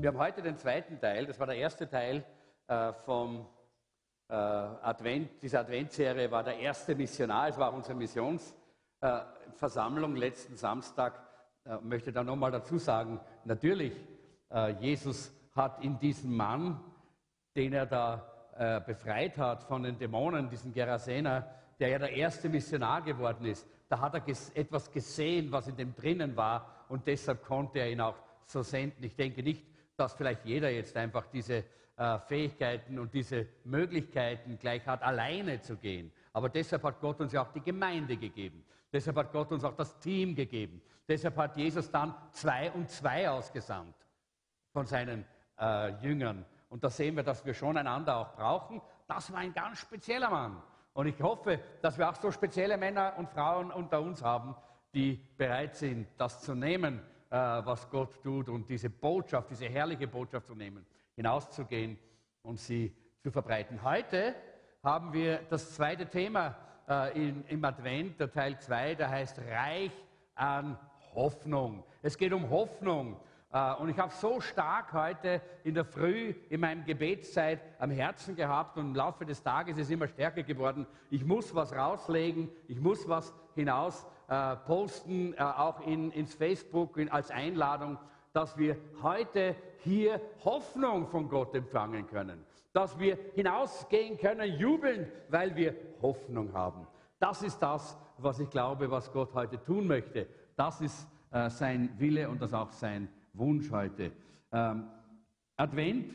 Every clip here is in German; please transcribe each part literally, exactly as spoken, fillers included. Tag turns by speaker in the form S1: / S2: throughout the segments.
S1: Wir haben heute den zweiten Teil, das war der erste Teil äh, vom äh, Advent, dieser Adventserie war der erste Missionar, es war auch unsere Missionsversammlung äh, letzten Samstag. Ich äh, möchte da nochmal dazu sagen, natürlich, äh, Jesus hat in diesem Mann, den er da äh, befreit hat von den Dämonen, diesen Gerasener, der ja der erste Missionar geworden ist, da hat er ges etwas gesehen, was in dem drinnen war, und deshalb konnte er ihn auch so senden. Ich denke nicht, dass vielleicht jeder jetzt einfach diese äh, Fähigkeiten und diese Möglichkeiten gleich hat, alleine zu gehen. Aber deshalb hat Gott uns ja auch die Gemeinde gegeben. Deshalb hat Gott uns auch das Team gegeben. Deshalb hat Jesus dann zwei und zwei ausgesandt von seinen äh, Jüngern. Und da sehen wir, dass wir schon einander auch brauchen. Das war ein ganz spezieller Mann. Und ich hoffe, dass wir auch so spezielle Männer und Frauen unter uns haben, die bereit sind, das zu nehmen, äh, was Gott tut, und diese Botschaft, diese herrliche Botschaft zu nehmen, hinauszugehen und sie zu verbreiten. Heute haben wir das zweite Thema äh, in, im Advent, der Teil zwei, der heißt Reich an Hoffnung. Es geht um Hoffnung. Und ich habe so stark heute in der Früh in meinem Gebetszeit am Herzen gehabt, und im Laufe des Tages ist es immer stärker geworden. Ich muss was rauslegen, ich muss was hinaus äh, posten, äh, auch in, ins Facebook in, als Einladung, dass wir heute hier Hoffnung von Gott empfangen können. Dass wir hinausgehen können, jubeln, weil wir Hoffnung haben. Das ist das, was ich glaube, was Gott heute tun möchte. Das ist äh, sein Wille und das auch sein Wunsch heute. Ähm, Advent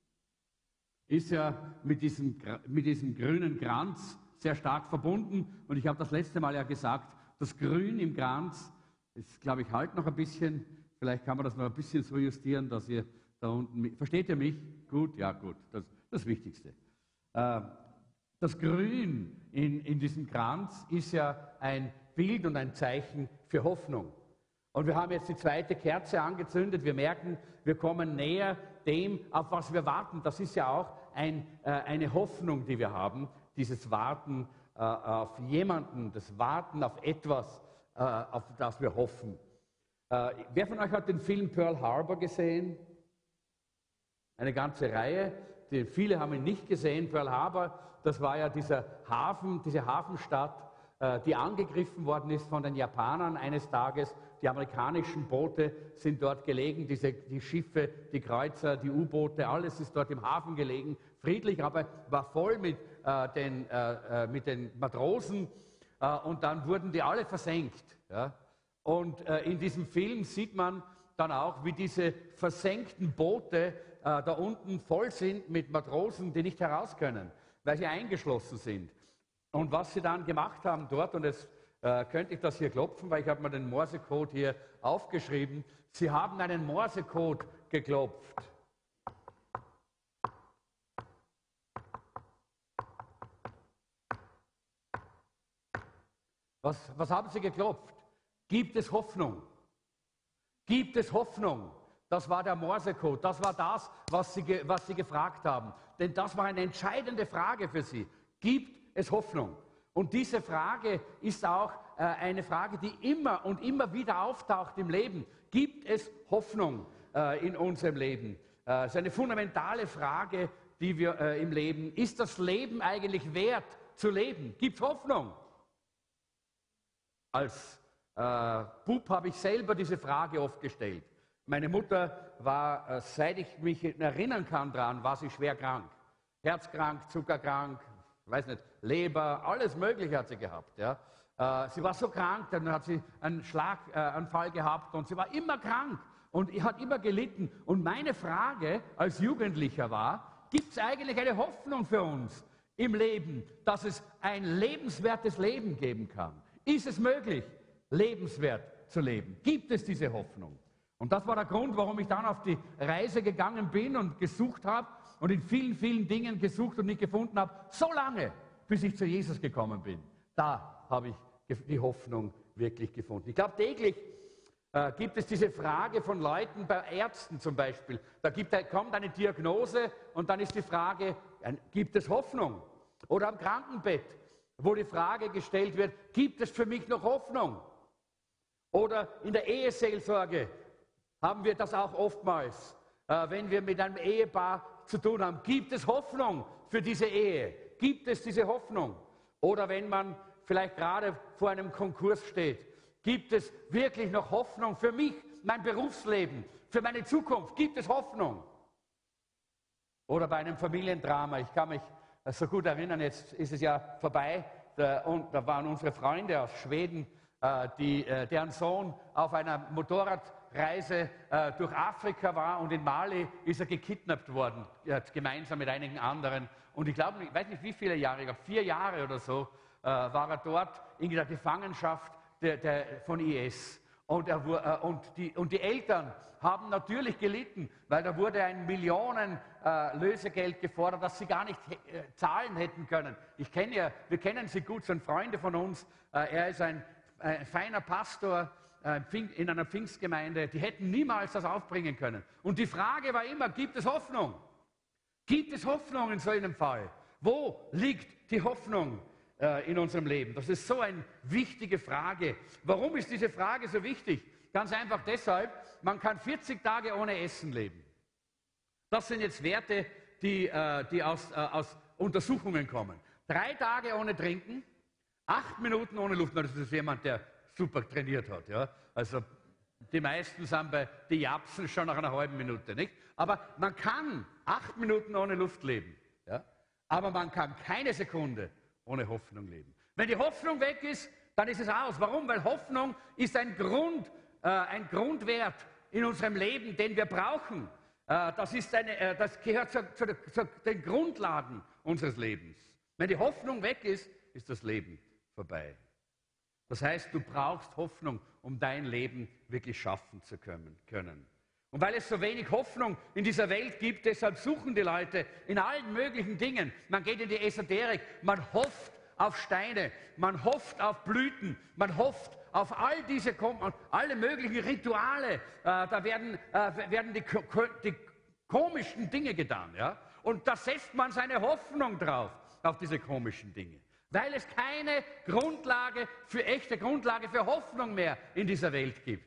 S1: ist ja mit diesem, mit diesem grünen Kranz sehr stark verbunden, und ich habe das letzte Mal ja gesagt, das Grün im Kranz ist, glaube ich, halt noch ein bisschen, vielleicht kann man das noch ein bisschen so justieren, dass ihr da unten, versteht ihr mich? Gut? Ja, gut, das ist das Wichtigste. Ähm, das Grün in, in diesem Kranz ist ja ein Bild und ein Zeichen für Hoffnung. Und wir haben jetzt die zweite Kerze angezündet. Wir merken, wir kommen näher dem, auf was wir warten. Das ist ja auch ein, äh, eine Hoffnung, die wir haben. Dieses Warten äh, auf jemanden, das Warten auf etwas, äh, auf das wir hoffen. Äh, wer von euch hat den Film Pearl Harbor gesehen? Eine ganze Reihe. Die, viele haben ihn nicht gesehen. Pearl Harbor, das war ja dieser Hafen, diese Hafenstadt, äh, die angegriffen worden ist von den Japanern eines Tages. Die amerikanischen Boote sind dort gelegen, diese, die Schiffe, die Kreuzer, die U-Boote, alles ist dort im Hafen gelegen, friedlich, aber war voll mit, äh, den, äh, mit den Matrosen, äh, und dann wurden die alle versenkt. Ja? Und äh, in diesem Film sieht man dann auch, wie diese versenkten Boote äh, da unten voll sind mit Matrosen, die nicht heraus können, weil sie eingeschlossen sind. Und was sie dann gemacht haben dort, und es Äh, könnte ich das hier klopfen, weil ich habe mir den Morsecode hier aufgeschrieben. Sie haben einen Morsecode geklopft. Was, was haben Sie geklopft? Gibt es Hoffnung? Gibt es Hoffnung? Das war der Morsecode. Das war das, was Sie, was Sie gefragt haben. Denn das war eine entscheidende Frage für Sie. Gibt es Hoffnung? Und diese Frage ist auch äh, eine Frage, die immer und immer wieder auftaucht im Leben. Gibt es Hoffnung äh, in unserem Leben? Äh, es ist eine fundamentale Frage, die wir äh, im Leben. Ist das Leben eigentlich wert zu leben? Gibt es Hoffnung? Als äh, Bub habe ich selber diese Frage oft gestellt. Meine Mutter war, äh, seit ich mich erinnern kann daran, war sie schwer krank. Herzkrank, zuckerkrank, ich weiß nicht, Leber, alles Mögliche hat sie gehabt. Ja. Äh, sie war so krank, dann hat sie einen Schlaganfall gehabt, und sie war immer krank und hat immer gelitten. Und meine Frage als Jugendlicher war, gibt es eigentlich eine Hoffnung für uns im Leben, dass es ein lebenswertes Leben geben kann? Ist es möglich, lebenswert zu leben? Gibt es diese Hoffnung? Und das war der Grund, warum ich dann auf die Reise gegangen bin und gesucht habe, und in vielen, vielen Dingen gesucht und nicht gefunden habe, so lange, bis ich zu Jesus gekommen bin. Da habe ich die Hoffnung wirklich gefunden. Ich glaube, täglich äh, gibt es diese Frage von Leuten, bei Ärzten zum Beispiel. Da gibt, kommt eine Diagnose, und dann ist die Frage, äh, gibt es Hoffnung? Oder am Krankenbett, wo die Frage gestellt wird, gibt es für mich noch Hoffnung? Oder in der Eheseelsorge haben wir das auch oftmals. äh, wenn wir mit einem Ehepaar zu tun haben. Gibt es Hoffnung für diese Ehe? Gibt es diese Hoffnung? Oder wenn man vielleicht gerade vor einem Konkurs steht, gibt es wirklich noch Hoffnung für mich, mein Berufsleben, für meine Zukunft? Gibt es Hoffnung? Oder bei einem Familiendrama, ich kann mich so gut erinnern, jetzt ist es ja vorbei, da, und da waren unsere Freunde aus Schweden, äh, die, äh, deren Sohn auf einer Motorradreise äh, durch Afrika war und in Mali ist er gekidnappt worden, äh, gemeinsam mit einigen anderen. Und ich glaube, ich weiß nicht wie viele Jahre, ich glaube vier Jahre oder so, äh, war er dort in der Gefangenschaft der, der, von I S. Und, er, äh, und, die, und die Eltern haben natürlich gelitten, weil da wurde ein Millionen äh, Lösegeld gefordert, das sie gar nicht äh, zahlen hätten können. Ich kenne ja, wir kennen sie gut, sind Freunde von uns. Äh, er ist ein, ein feiner Pastor äh, in einer Pfingstgemeinde. Die hätten niemals das aufbringen können. Und die Frage war immer, gibt es Hoffnung? Gibt es Hoffnung in so einem Fall? Wo liegt die Hoffnung äh, in unserem Leben? Das ist so eine wichtige Frage. Warum ist diese Frage so wichtig? Ganz einfach deshalb, man kann vierzig Tage ohne Essen leben. Das sind jetzt Werte, die, äh, die aus, äh, aus Untersuchungen kommen. Drei Tage ohne Trinken, acht Minuten ohne Luft. Das ist jemand, der super trainiert hat. Ja? Also die meisten sind bei die Japsen schon nach einer halben Minute. Nicht? Aber man kann acht Minuten ohne Luft leben. Ja? Aber man kann keine Sekunde ohne Hoffnung leben. Wenn die Hoffnung weg ist, dann ist es aus. Warum? Weil Hoffnung ist ein Grund, äh, ein Grundwert in unserem Leben, den wir brauchen. Äh, das, ist eine, äh, das gehört zu, zu, zu den Grundlagen unseres Lebens. Wenn die Hoffnung weg ist, ist das Leben vorbei. Das heißt, du brauchst Hoffnung, um dein Leben wirklich schaffen zu können. Und weil es so wenig Hoffnung in dieser Welt gibt, deshalb suchen die Leute in allen möglichen Dingen. Man geht in die Esoterik, man hofft auf Steine, man hofft auf Blüten, man hofft auf all diese, alle möglichen Rituale. Äh, da werden, äh, werden die, die komischen Dinge getan. Ja? Und da setzt man seine Hoffnung drauf, auf diese komischen Dinge. Weil es keine Grundlage für echte Grundlage für Hoffnung mehr in dieser Welt gibt.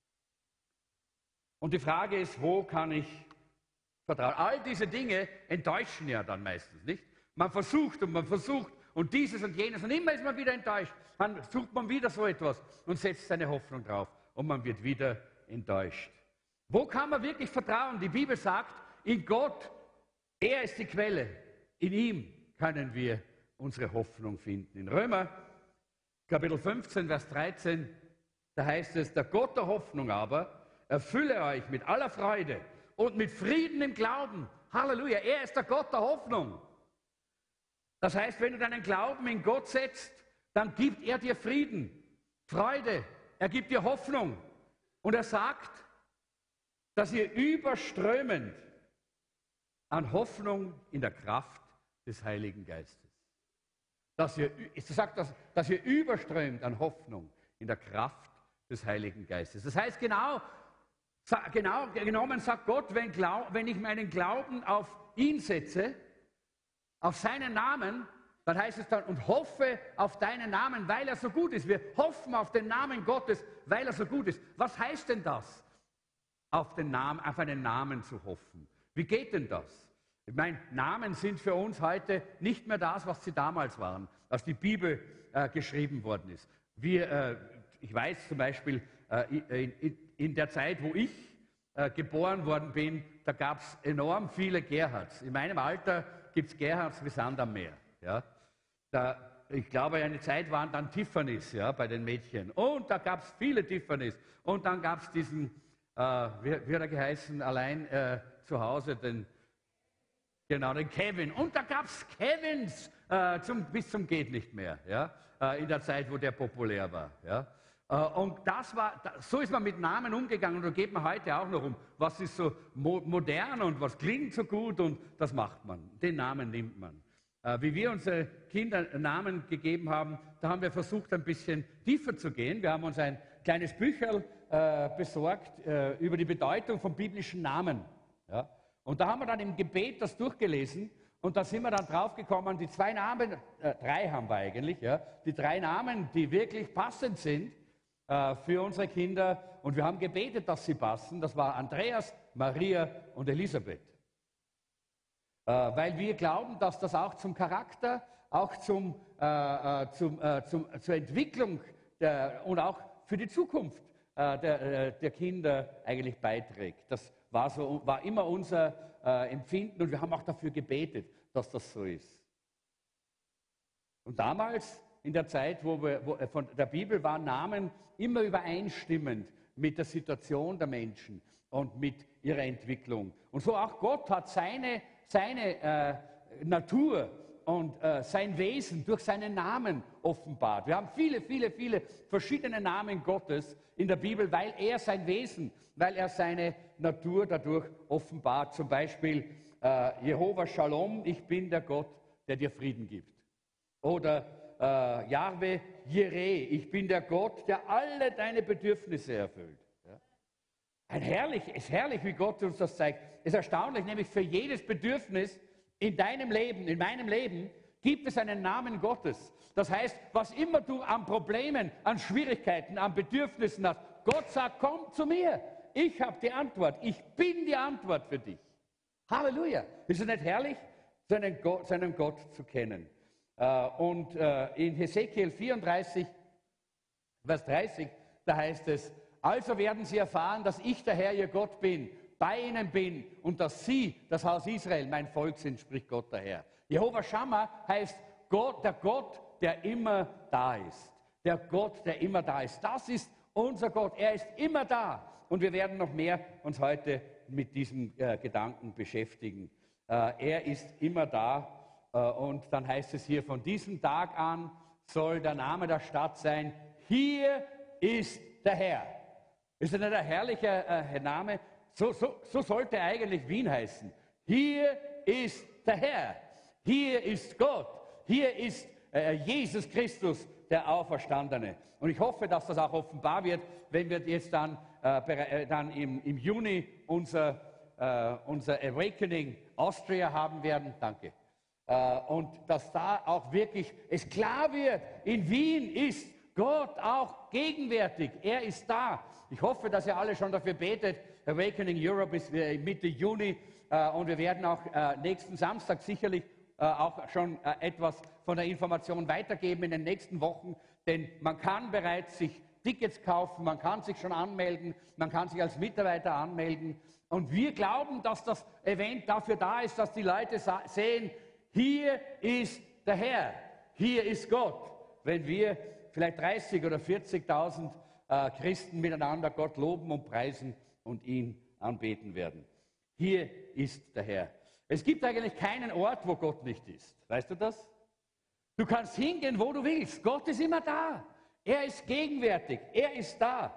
S1: Und die Frage ist, wo kann ich vertrauen? All diese Dinge enttäuschen ja dann meistens, nicht? Man versucht und man versucht und dieses und jenes und immer ist man wieder enttäuscht. Dann sucht man wieder so etwas und setzt seine Hoffnung drauf und man wird wieder enttäuscht. Wo kann man wirklich vertrauen? Die Bibel sagt, in Gott, er ist die Quelle. In ihm können wir unsere Hoffnung finden. In Römer, Kapitel fünfzehn, Vers dreizehn, da heißt es, der Gott der Hoffnung aber erfülle euch mit aller Freude und mit Frieden im Glauben. Halleluja, er ist der Gott der Hoffnung. Das heißt, wenn du deinen Glauben in Gott setzt, dann gibt er dir Frieden, Freude, er gibt dir Hoffnung. Und er sagt, dass ihr überströmend an Hoffnung in der Kraft des Heiligen Geistes. Dass ihr, er sagt, dass, dass ihr überströmt an Hoffnung in der Kraft des Heiligen Geistes. Das heißt, genau, genau genommen sagt Gott, wenn, glaub, wenn ich meinen Glauben auf ihn setze, auf seinen Namen, dann heißt es dann, und hoffe auf deinen Namen, weil er so gut ist. Wir hoffen auf den Namen Gottes, weil er so gut ist. Was heißt denn das, auf, den Namen, auf einen Namen zu hoffen? Wie geht denn das? Ich meine, Namen sind für uns heute nicht mehr das, was sie damals waren, als die Bibel äh, geschrieben worden ist. Wir, äh, ich weiß zum Beispiel, äh, in, in der Zeit, wo ich äh, geboren worden bin, da gab es enorm viele Gerhards. In meinem Alter gibt es Gerhards wie Sand am Meer. Ja? Da, ich glaube, eine Zeit waren dann Tiffany's, ja, bei den Mädchen. Und da gab es viele Tiffany's. Und dann gab es diesen, äh, wie, wie hat er geheißen, allein äh, zu Hause, den, genau, den Kevin. Und da gab es Kevins äh, zum, bis zum geht nicht mehr, ja, äh, in der Zeit, wo der populär war. Ja. Äh, und das war, so ist man mit Namen umgegangen und da geht man heute auch noch um. Was ist so mo modern und was klingt so gut und das macht man. Den Namen nimmt man. Äh, wie wir unsere Kinder Namen gegeben haben, da haben wir versucht, ein bisschen tiefer zu gehen. Wir haben uns ein kleines Bücherl äh, besorgt äh, über die Bedeutung von biblischen Namen. Ja. Und da haben wir dann im Gebet das durchgelesen und da sind wir dann draufgekommen, die zwei Namen, äh, drei haben wir eigentlich, ja, die drei Namen, die wirklich passend sind äh, für unsere Kinder und wir haben gebetet, dass sie passen. Das war Andreas, Maria und Elisabeth. Äh, weil wir glauben, dass das auch zum Charakter, auch zum, äh, äh, zum, äh, zum, zur Entwicklung der, und auch für die Zukunft äh, der, äh, der Kinder eigentlich beiträgt. Das war, so, war immer unser äh, Empfinden und wir haben auch dafür gebetet, dass das so ist. Und damals, in der Zeit wo wir, wo, äh, von der Bibel, waren Namen immer übereinstimmend mit der Situation der Menschen und mit ihrer Entwicklung. Und so auch Gott hat seine, seine äh, Natur und äh, sein Wesen durch seinen Namen offenbart. Wir haben viele, viele, viele verschiedene Namen Gottes in der Bibel, weil er sein Wesen, weil er seine Natur dadurch offenbart. Zum Beispiel äh, Jehova Shalom, ich bin der Gott, der dir Frieden gibt. Oder äh, Jahwe Jireh, ich bin der Gott, der alle deine Bedürfnisse erfüllt. Ja? Ein herrlich, es ist herrlich, wie Gott uns das zeigt. Es ist erstaunlich, nämlich für jedes Bedürfnis in deinem Leben, in meinem Leben, gibt es einen Namen Gottes. Das heißt, was immer du an Problemen, an Schwierigkeiten, an Bedürfnissen hast, Gott sagt, komm zu mir. Ich habe die Antwort. Ich bin die Antwort für dich. Halleluja. Ist es nicht herrlich, seinen Gott, seinen Gott zu kennen? Und in Hesekiel vierunddreißig, Vers dreißig, da heißt es, also werden sie erfahren, dass ich der Herr, ihr Gott bin, bei ihnen bin und dass sie, das Haus Israel, mein Volk sind, spricht Gott der Herr. Jehova Shammah heißt Gott, der Gott, der immer da ist. Der Gott, der immer da ist. Das ist unser Gott. Er ist immer da. Und wir werden noch mehr uns heute mit diesem äh, Gedanken beschäftigen. Äh, er ist immer da. Äh, und dann heißt es hier, von diesem Tag an soll der Name der Stadt sein, hier ist der Herr. Ist das nicht ein herrlicher äh, Name? So, so, so sollte eigentlich Wien heißen. Hier ist der Herr. Hier ist Gott. Hier ist äh, Jesus Christus, der Auferstandene. Und ich hoffe, dass das auch offenbar wird, wenn wir jetzt dann, äh, dann im, im Juni unser, äh, unser Awakening Austria haben werden. Danke. Äh, und dass da auch wirklich es klar wird, in Wien ist Gott auch gegenwärtig. Er ist da. Ich hoffe, dass ihr alle schon dafür betet. Awakening Europe ist Mitte Juni äh, und wir werden auch äh, nächsten Samstag sicherlich äh, auch schon äh, etwas von der Information weitergeben in den nächsten Wochen, denn man kann bereits sich Tickets kaufen, man kann sich schon anmelden, man kann sich als Mitarbeiter anmelden und wir glauben, dass das Event dafür da ist, dass die Leute sehen, hier ist der Herr, hier ist Gott. Wenn wir vielleicht dreißig oder vierzigtausend äh, Christen miteinander Gott loben und preisen und ihn anbeten werden. Hier ist der Herr. Es gibt eigentlich keinen Ort, wo Gott nicht ist. Weißt du das? Du kannst hingehen, wo du willst. Gott ist immer da. Er ist gegenwärtig. Er ist da.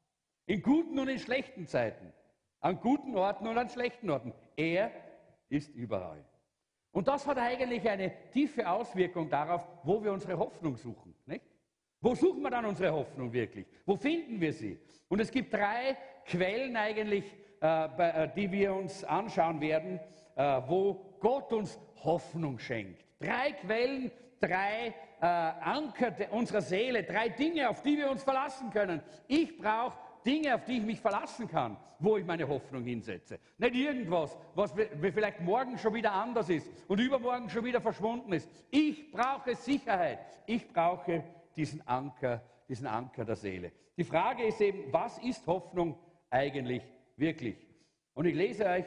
S1: In guten und in schlechten Zeiten. An guten Orten und an schlechten Orten. Er ist überall. Und das hat eigentlich eine tiefe Auswirkung darauf, wo wir unsere Hoffnung suchen. Nicht? Wo suchen wir dann unsere Hoffnung wirklich? Wo finden wir sie? Und es gibt drei Quellen eigentlich, äh, bei, äh, die wir uns anschauen werden, äh, wo Gott uns Hoffnung schenkt. Drei Quellen, drei äh, Anker unserer Seele, drei Dinge, auf die wir uns verlassen können. Ich brauche Dinge, auf die ich mich verlassen kann, wo ich meine Hoffnung hinsetze. Nicht irgendwas, was vielleicht morgen schon wieder anders ist und übermorgen schon wieder verschwunden ist. Ich brauche Sicherheit. Ich brauche diesen Anker, diesen Anker der Seele. Die Frage ist eben, was ist Hoffnung eigentlich wirklich? Und ich lese euch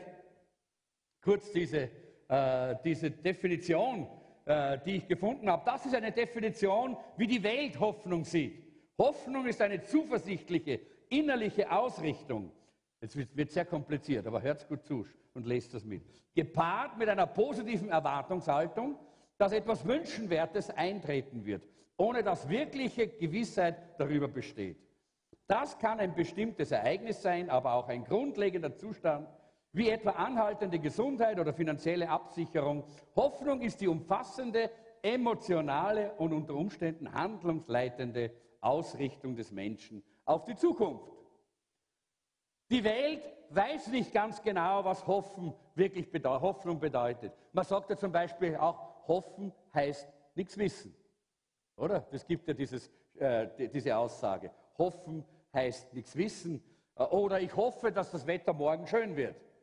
S1: kurz diese, äh, diese Definition, äh, die ich gefunden habe. Das ist eine Definition, wie die Welt Hoffnung sieht. Hoffnung ist eine zuversichtliche, innerliche Ausrichtung. Jetzt wird, wird sehr kompliziert, aber hört gut zu und lest das mit. Gepaart mit einer positiven Erwartungshaltung, dass etwas Wünschenswertes eintreten wird, ohne dass wirkliche Gewissheit darüber besteht. Das kann ein bestimmtes Ereignis sein, aber auch ein grundlegender Zustand, wie etwa anhaltende Gesundheit oder finanzielle Absicherung. Hoffnung ist die umfassende, emotionale und unter Umständen handlungsleitende Ausrichtung des Menschen auf die Zukunft. Die Welt weiß nicht ganz genau, was Hoffen wirklich bedeutet, Hoffnung bedeutet. Man sagt ja zum Beispiel auch, Hoffen heißt nichts wissen. Oder? Das gibt ja dieses, äh, diese Aussage. Hoffen heißt nichts wissen. Oder ich hoffe, dass das Wetter morgen schön wird.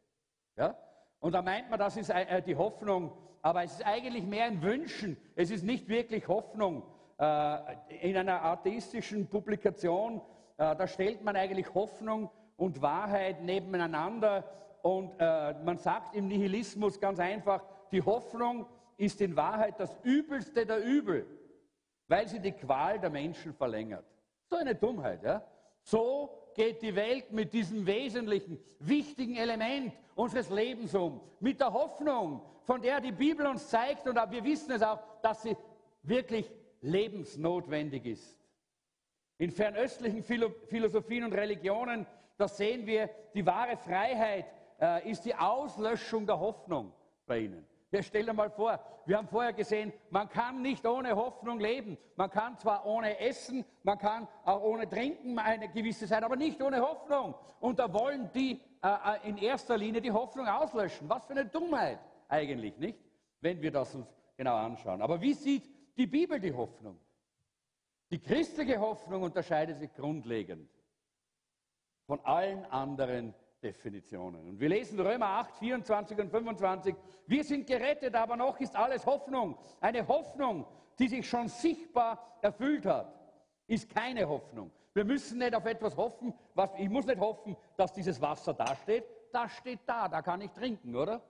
S1: Ja? Und da meint man, das ist äh, die Hoffnung, aber es ist eigentlich mehr ein Wünschen. Es ist nicht wirklich Hoffnung. Äh, in einer atheistischen Publikation, äh, da stellt man eigentlich Hoffnung und Wahrheit nebeneinander und äh, man sagt im Nihilismus ganz einfach, die Hoffnung ist in Wahrheit das Übelste der Übel, weil sie die Qual der Menschen verlängert. So eine Dummheit, ja? So geht die Welt mit diesem wesentlichen, wichtigen Element unseres Lebens um. Mit der Hoffnung, von der die Bibel uns zeigt, und wir wissen es auch, dass sie wirklich lebensnotwendig ist. In fernöstlichen Philosophien und Religionen, da sehen wir, die wahre Freiheit äh, ist die Auslöschung der Hoffnung bei ihnen. Ja, stell dir mal vor, wir haben vorher gesehen, man kann nicht ohne Hoffnung leben. Man kann zwar ohne Essen, man kann auch ohne Trinken eine gewisse Zeit, aber nicht ohne Hoffnung. Und da wollen die äh, in erster Linie die Hoffnung auslöschen. Was für eine Dummheit eigentlich, nicht? Wenn wir das uns genau anschauen. Aber wie sieht die Bibel die Hoffnung? Die christliche Hoffnung unterscheidet sich grundlegend von allen anderen Definitionen. Und wir lesen Römer acht, vierundzwanzig und fünfundzwanzig. Wir sind gerettet, aber noch ist alles Hoffnung. Eine Hoffnung, die sich schon sichtbar erfüllt hat, ist keine Hoffnung. Wir müssen nicht auf etwas hoffen. Was, ich muss nicht hoffen, dass dieses Wasser da steht. Das steht da, da kann ich trinken, oder?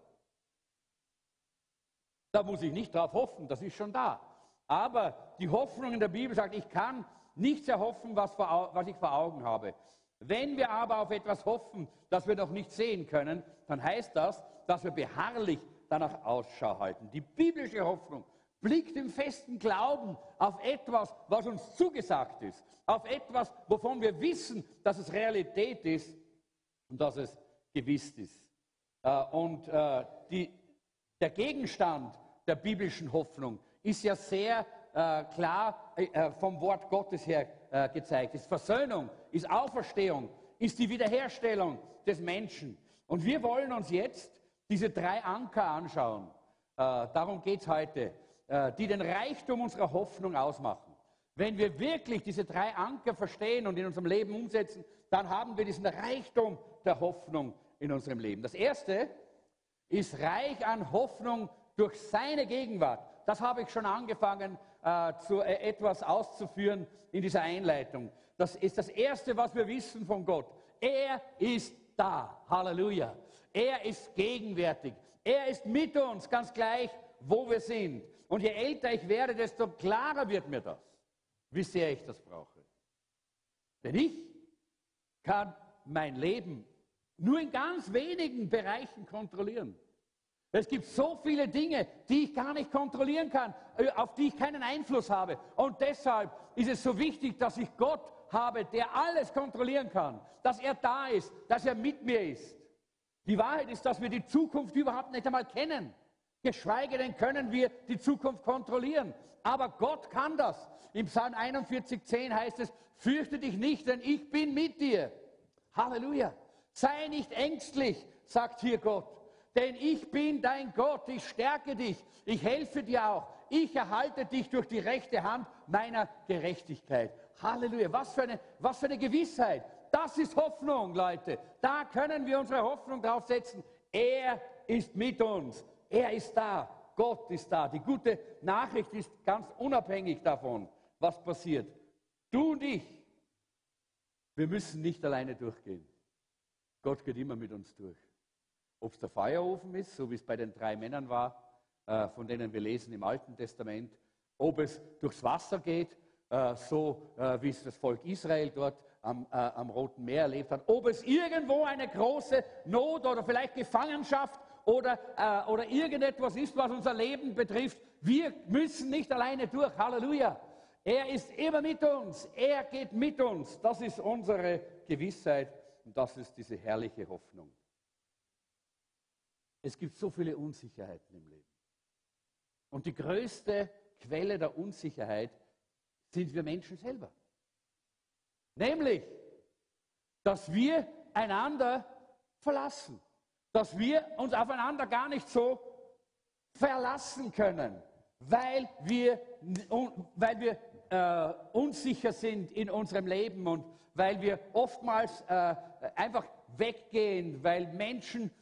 S1: Da muss ich nicht drauf hoffen, das ist schon da. Aber die Hoffnung in der Bibel sagt, ich kann nichts erhoffen, was, vor, was ich vor Augen habe. Wenn wir aber auf etwas hoffen, das wir noch nicht sehen können, dann heißt das, dass wir beharrlich danach Ausschau halten. Die biblische Hoffnung blickt im festen Glauben auf etwas, was uns zugesagt ist, auf etwas, wovon wir wissen, dass es Realität ist und dass es gewiss ist. Und die, der Gegenstand der biblischen Hoffnung ist ja sehr äh, klar äh, vom Wort Gottes her äh, gezeigt. Ist Versöhnung, ist Auferstehung, ist die Wiederherstellung des Menschen. Und wir wollen uns jetzt diese drei Anker anschauen. Äh, darum geht es heute, äh, die den Reichtum unserer Hoffnung ausmachen. Wenn wir wirklich diese drei Anker verstehen und in unserem Leben umsetzen, dann haben wir diesen Reichtum der Hoffnung in unserem Leben. Das erste ist reich an Hoffnung durch seine Gegenwart. Das habe ich schon angefangen, äh, zu, äh, etwas auszuführen in dieser Einleitung. Das ist das Erste, was wir wissen von Gott. Er ist da. Halleluja. Er ist gegenwärtig. Er ist mit uns, ganz gleich, wo wir sind. Und je älter ich werde, desto klarer wird mir das, wie sehr ich das brauche. Denn ich kann mein Leben nur in ganz wenigen Bereichen kontrollieren. Es gibt so viele Dinge, die ich gar nicht kontrollieren kann, auf die ich keinen Einfluss habe. Und deshalb ist es so wichtig, dass ich Gott habe, der alles kontrollieren kann, dass er da ist, dass er mit mir ist. Die Wahrheit ist, dass wir die Zukunft überhaupt nicht einmal kennen. Geschweige denn können wir die Zukunft kontrollieren. Aber Gott kann das. Im Psalm einundvierzig, zehn heißt es, fürchte dich nicht, denn ich bin mit dir. Halleluja. Sei nicht ängstlich, sagt hier Gott. Denn ich bin dein Gott, ich stärke dich, ich helfe dir auch. Ich erhalte dich durch die rechte Hand meiner Gerechtigkeit. Halleluja, was für eine, was für eine Gewissheit. Das ist Hoffnung, Leute. Da können wir unsere Hoffnung drauf setzen. Er ist mit uns, er ist da, Gott ist da. Die gute Nachricht ist ganz unabhängig davon, was passiert. Du und ich, wir müssen nicht alleine durchgehen. Gott geht immer mit uns durch. Ob es der Feuerofen ist, so wie es bei den drei Männern war, äh, von denen wir lesen im Alten Testament, ob es durchs Wasser geht, äh, so äh, wie es das Volk Israel dort am, äh, am Roten Meer erlebt hat, ob es irgendwo eine große Not oder vielleicht Gefangenschaft oder, äh, oder irgendetwas ist, was unser Leben betrifft, wir müssen nicht alleine durch. Halleluja! Er ist immer mit uns, er geht mit uns. Das ist unsere Gewissheit und das ist diese herrliche Hoffnung. Es gibt so viele Unsicherheiten im Leben. Und die größte Quelle der Unsicherheit sind wir Menschen selber. Nämlich, dass wir einander verlassen. Dass wir uns aufeinander gar nicht so verlassen können, weil wir, weil wir äh, unsicher sind in unserem Leben und weil wir oftmals äh, einfach weggehen, weil Menschen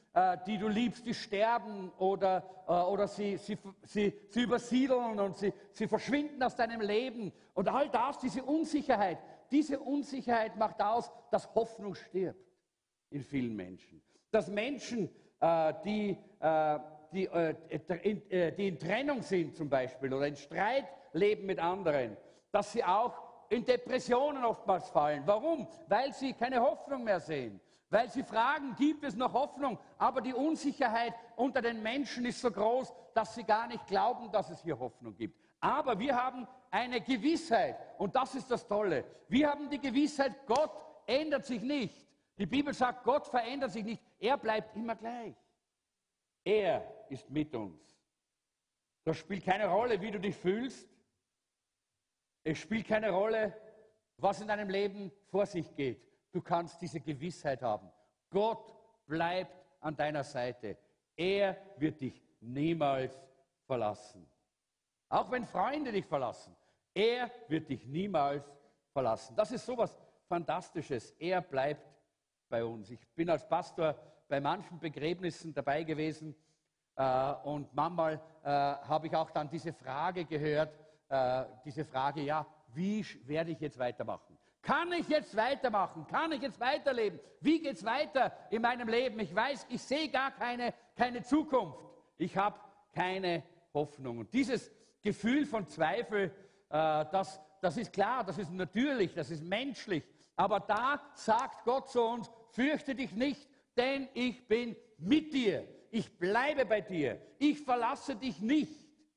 S1: äh, die du liebst, die sterben oder, äh, oder sie, sie, sie, sie übersiedeln und sie, sie verschwinden aus deinem Leben. Und all das, diese Unsicherheit, diese Unsicherheit macht aus, dass Hoffnung stirbt in vielen Menschen. Dass Menschen, äh, die, äh, die, äh, in, äh, die in Trennung sind zum Beispiel oder in Streit leben mit anderen, dass sie auch in Depressionen oftmals fallen. Warum? Weil sie keine Hoffnung mehr sehen. Weil sie fragen, gibt es noch Hoffnung? Aber die Unsicherheit unter den Menschen ist so groß, dass sie gar nicht glauben, dass es hier Hoffnung gibt. Aber wir haben eine Gewissheit und das ist das Tolle. Wir haben die Gewissheit, Gott ändert sich nicht. Die Bibel sagt, Gott verändert sich nicht. Er bleibt immer gleich. Er ist mit uns. Das spielt keine Rolle, wie du dich fühlst. Es spielt keine Rolle, was in deinem Leben vor sich geht. Du kannst diese Gewissheit haben. Gott bleibt an deiner Seite. Er wird dich niemals verlassen. Auch wenn Freunde dich verlassen. Er wird dich niemals verlassen. Das ist sowas Fantastisches. Er bleibt bei uns. Ich bin als Pastor bei manchen Begräbnissen dabei gewesen äh, und manchmal äh, habe ich auch dann diese Frage gehört, äh, diese Frage, ja, wie werde ich jetzt weitermachen? Kann ich jetzt weitermachen? Kann ich jetzt weiterleben? Wie geht es weiter in meinem Leben? Ich weiß, ich sehe gar keine, keine Zukunft. Ich habe keine Hoffnung. Und dieses Gefühl von Zweifel, äh, das, das ist klar, das ist natürlich, das ist menschlich. Aber da sagt Gott zu uns, fürchte dich nicht, denn ich bin mit dir. Ich bleibe bei dir. Ich verlasse dich nicht.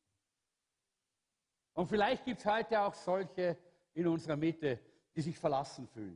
S1: Und vielleicht gibt es heute auch solche in unserer Mitte, die sich verlassen fühlen.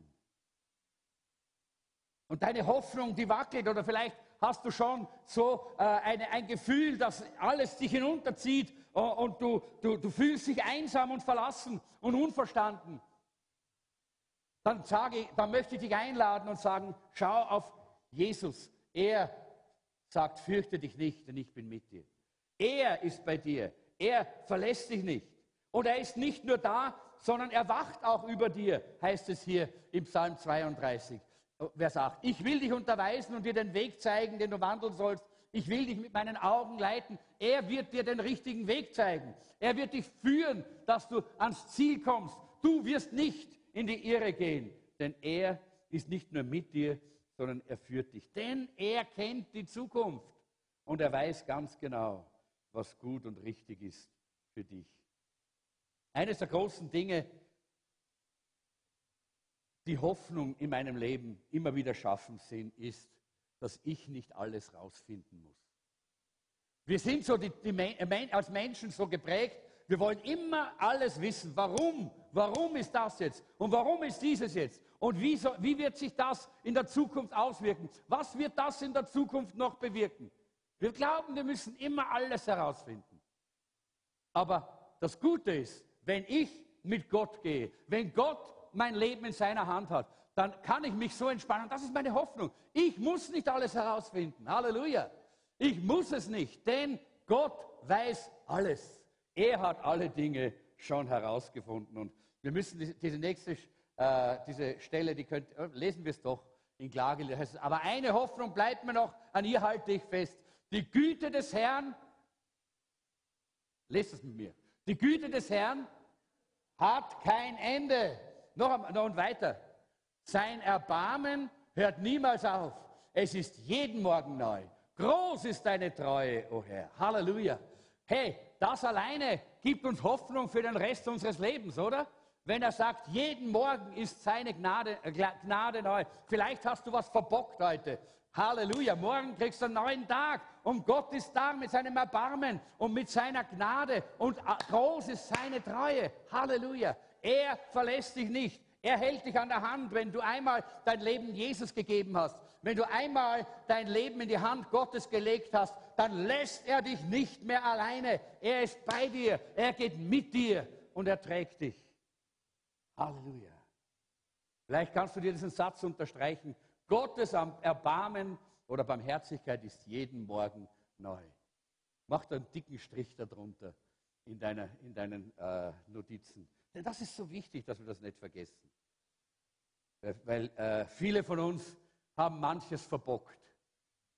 S1: Und deine Hoffnung, die wackelt, oder vielleicht hast du schon so äh, eine, ein Gefühl, dass alles dich hinunterzieht äh, und du, du, du fühlst dich einsam und verlassen und unverstanden. Dann, sage ich, dann möchte ich dich einladen und sagen, schau auf Jesus. Er sagt, fürchte dich nicht, denn ich bin mit dir. Er ist bei dir. Er verlässt dich nicht. Und er ist nicht nur da, sondern er wacht auch über dir, heißt es hier im Psalm zweiunddreißig. Wer sagt, ich will dich unterweisen und dir den Weg zeigen, den du wandeln sollst. Ich will dich mit meinen Augen leiten. Er wird dir den richtigen Weg zeigen. Er wird dich führen, dass du ans Ziel kommst. Du wirst nicht in die Irre gehen, denn er ist nicht nur mit dir, sondern er führt dich. Denn er kennt die Zukunft und er weiß ganz genau, was gut und richtig ist für dich. Eines der großen Dinge, die Hoffnung in meinem Leben immer wieder schaffen sind, ist, dass ich nicht alles rausfinden muss. Wir sind so die, die, als Menschen so geprägt, wir wollen immer alles wissen. Warum? Warum ist das jetzt? Und warum ist dieses jetzt? Und wie, so, wie wird sich das in der Zukunft auswirken? Was wird das in der Zukunft noch bewirken? Wir glauben, wir müssen immer alles herausfinden. Aber das Gute ist, wenn ich mit Gott gehe, wenn Gott mein Leben in seiner Hand hat, dann kann ich mich so entspannen. Das ist meine Hoffnung. Ich muss nicht alles herausfinden. Halleluja. Ich muss es nicht, denn Gott weiß alles. Er hat alle Dinge schon herausgefunden. Und wir müssen diese nächste äh, diese Stelle, die könnt, lesen wir es doch in Klagelied. Aber eine Hoffnung bleibt mir noch, an ihr halte ich fest. Die Güte des Herrn, lest es mit mir, die Güte des Herrn hat kein Ende. Noch, noch und weiter. Sein Erbarmen hört niemals auf. Es ist jeden Morgen neu. Groß ist deine Treue, o Herr. Halleluja. Hey, das alleine gibt uns Hoffnung für den Rest unseres Lebens, oder? Wenn er sagt, jeden Morgen ist seine Gnade, äh, Gnade neu. Vielleicht hast du was verbockt heute. Halleluja, morgen kriegst du einen neuen Tag und Gott ist da mit seinem Erbarmen und mit seiner Gnade und groß ist seine Treue. Halleluja, er verlässt dich nicht. Er hält dich an der Hand, wenn du einmal dein Leben Jesus gegeben hast. Wenn du einmal dein Leben in die Hand Gottes gelegt hast, dann lässt er dich nicht mehr alleine. Er ist bei dir, er geht mit dir und er trägt dich. Halleluja. Vielleicht kannst du dir diesen Satz unterstreichen. Gottes Erbarmen oder Barmherzigkeit ist jeden Morgen neu. Mach da einen dicken Strich darunter in, deiner, in deinen äh, Notizen. Denn das ist so wichtig, dass wir das nicht vergessen. Weil, weil äh, viele von uns haben manches verbockt.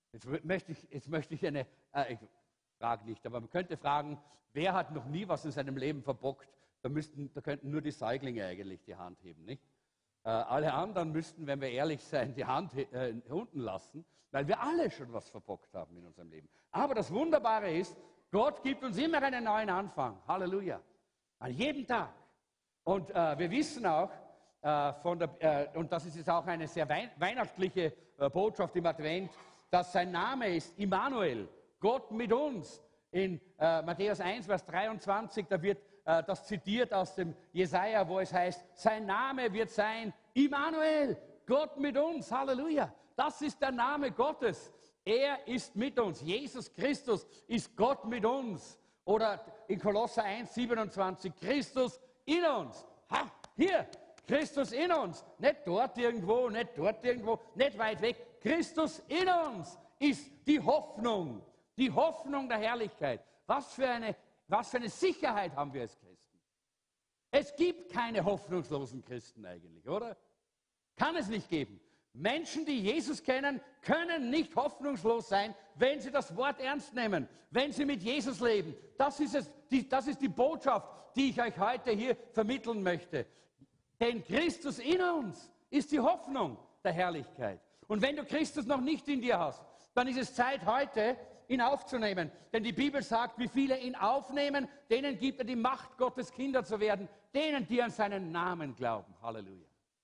S1: Jetzt möchte ich, jetzt möchte ich eine, äh, ich frage nicht, aber man könnte fragen, wer hat noch nie was in seinem Leben verbockt? Da, müssten, da könnten nur die Säuglinge eigentlich die Hand heben, nicht? Äh, alle anderen müssten, wenn wir ehrlich sein, die Hand äh, unten lassen, weil wir alle schon was verbockt haben in unserem Leben. Aber das Wunderbare ist, Gott gibt uns immer einen neuen Anfang. Halleluja. An jedem Tag. Und äh, wir wissen auch, äh, von der, äh, und das ist jetzt auch eine sehr wein weihnachtliche äh, Botschaft im Advent, dass sein Name ist Immanuel, Gott mit uns. In äh, Matthäus eins, Vers dreiundzwanzig, da wird äh, das zitiert aus dem Jesaja, wo es heißt, sein Name wird sein Immanuel, Gott mit uns. Halleluja. Das ist der Name Gottes. Er ist mit uns. Jesus Christus ist Gott mit uns. Oder in Kolosser eins, siebenundzwanzig, Christus in uns. Ha, hier, Christus in uns. Nicht dort irgendwo, nicht dort irgendwo, nicht weit weg. Christus in uns ist die Hoffnung. Die Hoffnung der Herrlichkeit. Was für eine, was für eine Sicherheit haben wir als Christen. Es gibt keine hoffnungslosen Christen eigentlich, oder? Kann es nicht geben. Menschen, die Jesus kennen, können nicht hoffnungslos sein, wenn sie das Wort ernst nehmen, wenn sie mit Jesus leben. Das ist, es, die, das ist die Botschaft, die ich euch heute hier vermitteln möchte. Denn Christus in uns ist die Hoffnung der Herrlichkeit. Und wenn du Christus noch nicht in dir hast, dann ist es Zeit heute, ihn aufzunehmen. Denn die Bibel sagt, wie viele ihn aufnehmen, denen gibt er die Macht, Gottes Kinder zu werden, denen, die an seinen Namen glauben. Halleluja.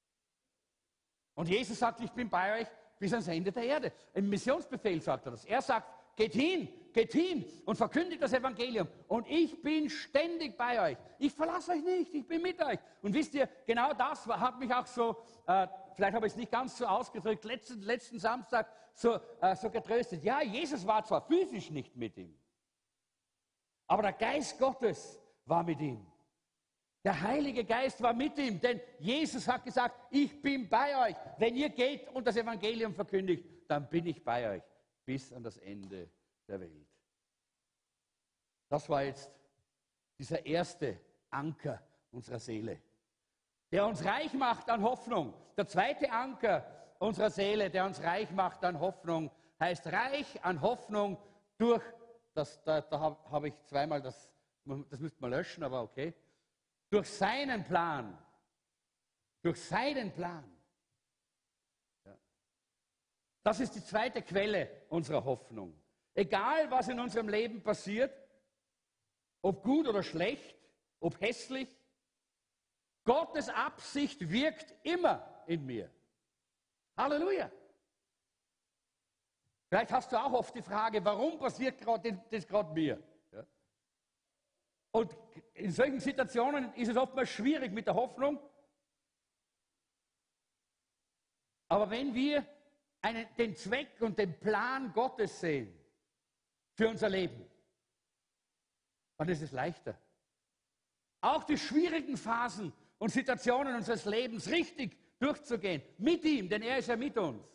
S1: Und Jesus sagt, ich bin bei euch bis ans Ende der Erde. Im Missionsbefehl sagt er das. Er sagt, geht hin, geht hin und verkündigt das Evangelium. Und ich bin ständig bei euch. Ich verlasse euch nicht, ich bin mit euch. Und wisst ihr, genau das hat mich auch so, äh, vielleicht habe ich es nicht ganz so ausgedrückt, letzten, letzten Samstag so, äh, so getröstet. Ja, Jesus war zwar physisch nicht mit ihm, aber der Geist Gottes war mit ihm. Der Heilige Geist war mit ihm, denn Jesus hat gesagt, ich bin bei euch. Wenn ihr geht und das Evangelium verkündigt, dann bin ich bei euch bis an das Ende der Welt. Das war jetzt dieser erste Anker unserer Seele, der uns reich macht an Hoffnung. Der zweite Anker unserer Seele, der uns reich macht an Hoffnung, heißt reich an Hoffnung durch, das, da, da habe hab ich zweimal, das, das müsste man löschen, aber okay, durch seinen Plan. Durch seinen Plan. Ja. Das ist die zweite Quelle unserer Hoffnung. Egal, was in unserem Leben passiert, ob gut oder schlecht, ob hässlich, Gottes Absicht wirkt immer in mir. Halleluja. Vielleicht hast du auch oft die Frage, warum passiert das gerade mir? Ja. Und in solchen Situationen ist es oftmals schwierig mit der Hoffnung. Aber wenn wir einen, den Zweck und den Plan Gottes sehen für unser Leben, dann ist es leichter. Auch die schwierigen Phasen und Situationen unseres Lebens richtig durchzugehen. Mit ihm, denn er ist ja mit uns.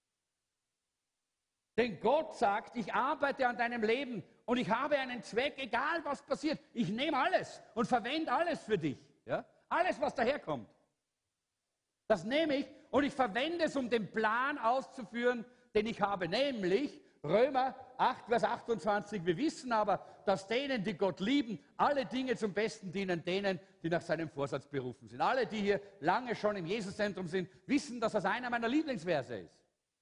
S1: Denn Gott sagt, ich arbeite an deinem Leben und ich habe einen Zweck, egal was passiert. Ich nehme alles und verwende alles für dich. Ja? Alles, was daherkommt. Das nehme ich und ich verwende es, um den Plan auszuführen, den ich habe. Nämlich Römer acht, Vers achtundzwanzig. Wir wissen aber, dass denen, die Gott lieben, alle Dinge zum Besten dienen, denen, die nach seinem Vorsatz berufen sind. Alle, die hier lange schon im Jesuszentrum sind, wissen, dass das einer meiner Lieblingsverse ist.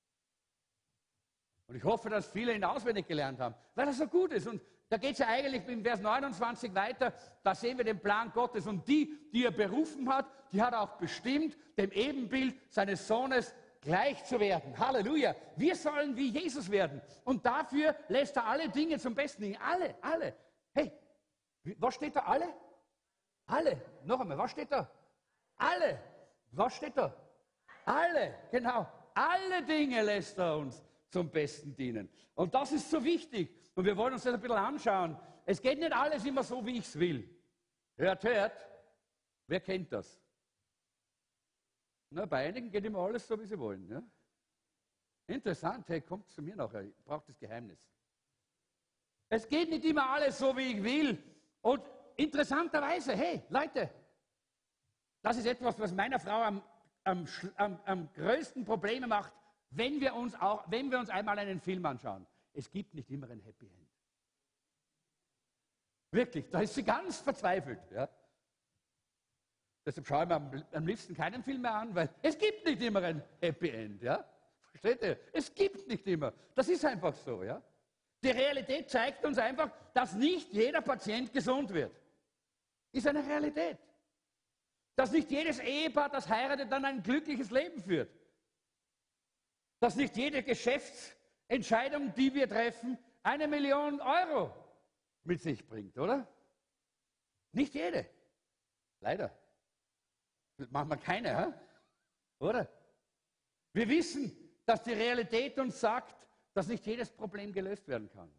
S1: Und ich hoffe, dass viele ihn auswendig gelernt haben, weil er so gut ist. Und da geht es ja eigentlich im Vers neunundzwanzig weiter, da sehen wir den Plan Gottes. Und die, die er berufen hat, die hat er auch bestimmt, dem Ebenbild seines Sohnes gleich zu werden. Halleluja. Wir sollen wie Jesus werden. Und dafür lässt er alle Dinge zum Besten liegen. Alle, alle. Hey, was steht da? Alle? Alle. Noch einmal, was steht da? Alle. Was steht da? Alle, genau. Alle Dinge lässt er uns zum Besten dienen. Und das ist so wichtig. Und wir wollen uns das ein bisschen anschauen. Es geht nicht alles immer so, wie ich es will. Hört, hört. Wer kennt das? Na, bei einigen geht immer alles so, wie sie wollen. Ja? Interessant. Hey, kommt zu mir nachher. Ich brauche das Geheimnis. Es geht nicht immer alles so, wie ich will. Und interessanterweise, hey, Leute, das ist etwas, was meiner Frau am, am, am, am größten Probleme macht wenn wir uns auch, wenn wir uns einmal einen Film anschauen, es gibt nicht immer ein Happy End. Wirklich, da ist sie ganz verzweifelt. Ja? Deshalb schaue ich mir am, am liebsten keinen Film mehr an, weil es gibt nicht immer ein Happy End. Ja? Versteht ihr? Es gibt nicht immer. Das ist einfach so. Ja? Die Realität zeigt uns einfach, dass nicht jeder Patient gesund wird. Ist eine Realität. Dass nicht jedes Ehepaar, das heiratet, dann ein glückliches Leben führt. Dass nicht jede Geschäftsentscheidung, die wir treffen, eine Million Euro mit sich bringt, oder? Nicht jede. Leider. Machen wir keine, ha? Oder? Wir wissen, dass die Realität uns sagt, dass nicht jedes Problem gelöst werden kann.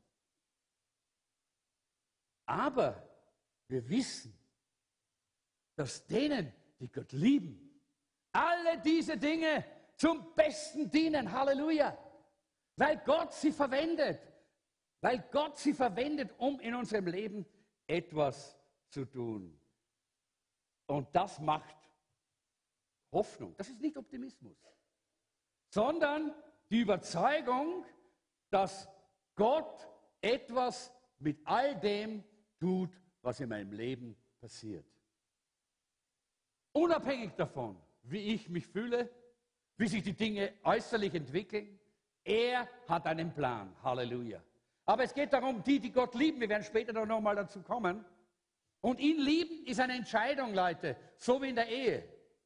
S1: Aber wir wissen, dass denen, die Gott lieben, alle diese Dinge zum Besten dienen. Halleluja! Weil Gott sie verwendet. Weil Gott sie verwendet, um in unserem Leben etwas zu tun. Und das macht Hoffnung. Das ist nicht Optimismus, sondern die Überzeugung, dass Gott etwas mit all dem tut, was in meinem Leben passiert. Unabhängig davon, wie ich mich fühle, wie sich die Dinge äußerlich entwickeln, er hat einen Plan. Halleluja. Aber es geht darum, die, die Gott lieben, wir werden später noch mal dazu kommen, und ihn lieben ist eine Entscheidung, Leute, so wie in der Ehe.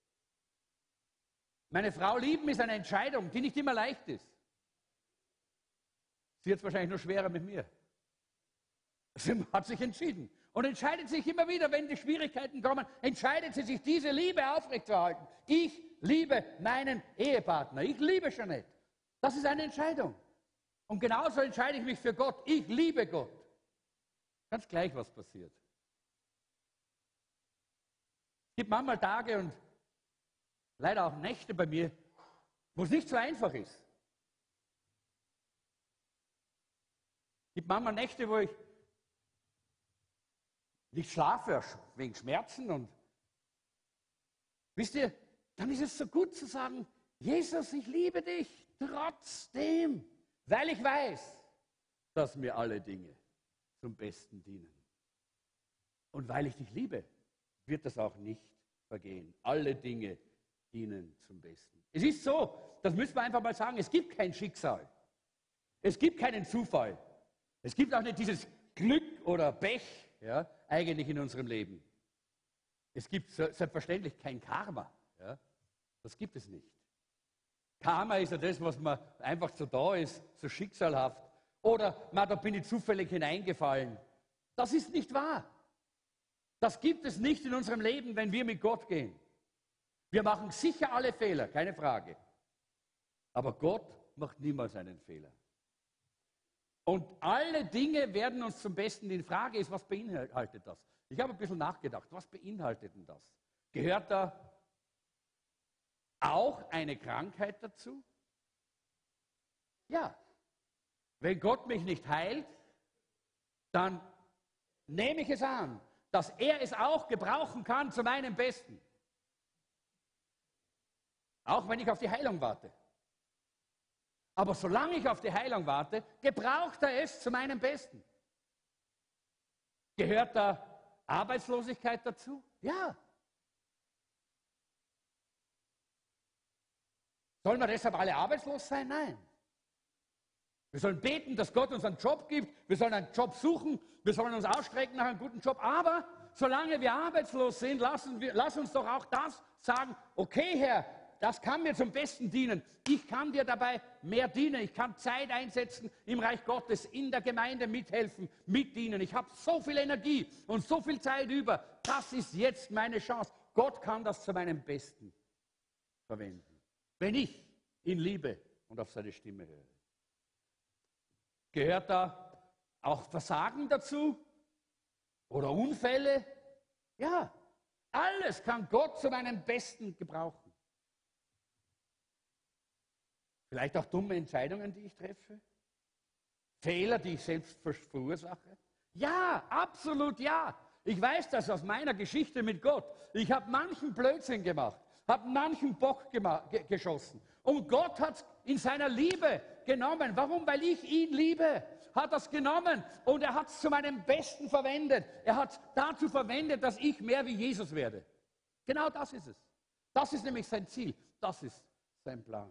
S1: Meine Frau lieben ist eine Entscheidung, die nicht immer leicht ist. Sie hat es wahrscheinlich nur schwerer mit mir. Sie hat sich entschieden und entscheidet sich immer wieder, wenn die Schwierigkeiten kommen, entscheidet sie sich, diese Liebe aufrechtzuerhalten. Ich liebe meinen Ehepartner, ich liebe Jeanette. Das ist eine Entscheidung. Und genauso entscheide ich mich für Gott. Ich liebe Gott. Ganz gleich, was passiert. Es gibt manchmal Tage und leider auch Nächte bei mir, wo es nicht so einfach ist. Es gibt manchmal Nächte, wo ich nicht schlafe, wegen Schmerzen. Und wisst ihr, dann ist es so gut zu sagen, Jesus, ich liebe dich trotzdem. Weil ich weiß, dass mir alle Dinge zum Besten dienen. Und weil ich dich liebe, wird das auch nicht vergehen. Alle Dinge dienen zum Besten. Es ist so, das müssen wir einfach mal sagen, es gibt kein Schicksal. Es gibt keinen Zufall. Es gibt auch nicht dieses Glück oder Pech, ja, eigentlich in unserem Leben. Es gibt selbstverständlich kein Karma. Ja. Das gibt es nicht. Karma ist ja das, was man einfach so da ist, so schicksalhaft. Oder, na, da bin ich zufällig hineingefallen. Das ist nicht wahr. Das gibt es nicht in unserem Leben, wenn wir mit Gott gehen. Wir machen sicher alle Fehler, keine Frage. Aber Gott macht niemals einen Fehler. Und alle Dinge werden uns zum Besten. Die Frage ist, was beinhaltet das? Ich habe ein bisschen nachgedacht, was beinhaltet denn das? Gehört da auch eine Krankheit dazu? Ja. Wenn Gott mich nicht heilt, dann nehme ich es an, dass er es auch gebrauchen kann zu meinem Besten. Auch wenn ich auf die Heilung warte. Aber solange ich auf die Heilung warte, gebraucht er es zu meinem Besten. Gehört da Arbeitslosigkeit dazu? Ja. Sollen wir deshalb alle arbeitslos sein? Nein. Wir sollen beten, dass Gott uns einen Job gibt. Wir sollen einen Job suchen. Wir sollen uns ausstrecken nach einem guten Job. Aber solange wir arbeitslos sind, lassen wir, lass uns doch auch das sagen, okay, Herr, das kann mir zum Besten dienen. Ich kann dir dabei mehr dienen. Ich kann Zeit einsetzen im Reich Gottes, in der Gemeinde mithelfen, mitdienen. Ich habe so viel Energie und so viel Zeit über. Das ist jetzt meine Chance. Gott kann das zu meinem Besten verwenden, wenn ich ihn liebe und auf seine Stimme höre. Gehört da auch Versagen dazu? Oder Unfälle? Ja, alles kann Gott zu meinem Besten gebrauchen. Vielleicht auch dumme Entscheidungen, die ich treffe? Fehler, die ich selbst verursache? Ja, absolut ja. Ich weiß das aus meiner Geschichte mit Gott. Ich habe manchen Blödsinn gemacht. hat manchen Bock ge geschossen. Und Gott hat es in seiner Liebe genommen. Warum? Weil ich ihn liebe. Hat das genommen und er hat es zu meinem Besten verwendet. Er hat es dazu verwendet, dass ich mehr wie Jesus werde. Genau das ist es. Das ist nämlich sein Ziel. Das ist sein Plan.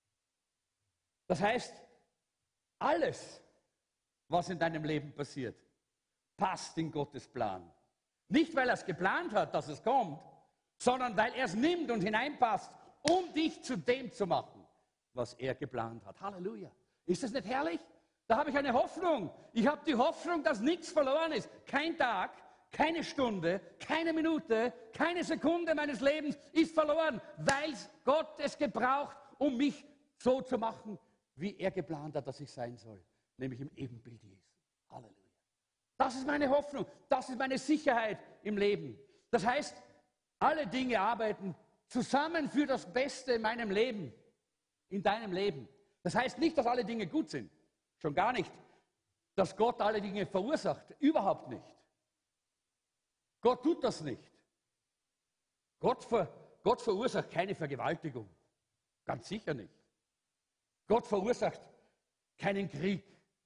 S1: Das heißt, alles, was in deinem Leben passiert, passt in Gottes Plan. Nicht, weil er es geplant hat, dass es kommt, sondern weil er es nimmt und hineinpasst, um dich zu dem zu machen, was er geplant hat. Halleluja. Ist das nicht herrlich? Da habe ich eine Hoffnung. Ich habe die Hoffnung, dass nichts verloren ist. Kein Tag, keine Stunde, keine Minute, keine Sekunde meines Lebens ist verloren, weil Gott es gebraucht, um mich so zu machen, wie er geplant hat, dass ich sein soll. Nämlich im Ebenbild Jesu. Halleluja. Das ist meine Hoffnung. Das ist meine Sicherheit im Leben. Das heißt, alle Dinge arbeiten zusammen für das Beste in meinem Leben, in deinem Leben. Das heißt nicht, dass alle Dinge gut sind. Schon gar nicht, dass Gott alle Dinge verursacht. Überhaupt nicht. Gott tut das nicht. Gott, ver, Gott verursacht keine Vergewaltigung. Ganz sicher nicht. Gott verursacht keinen Krieg.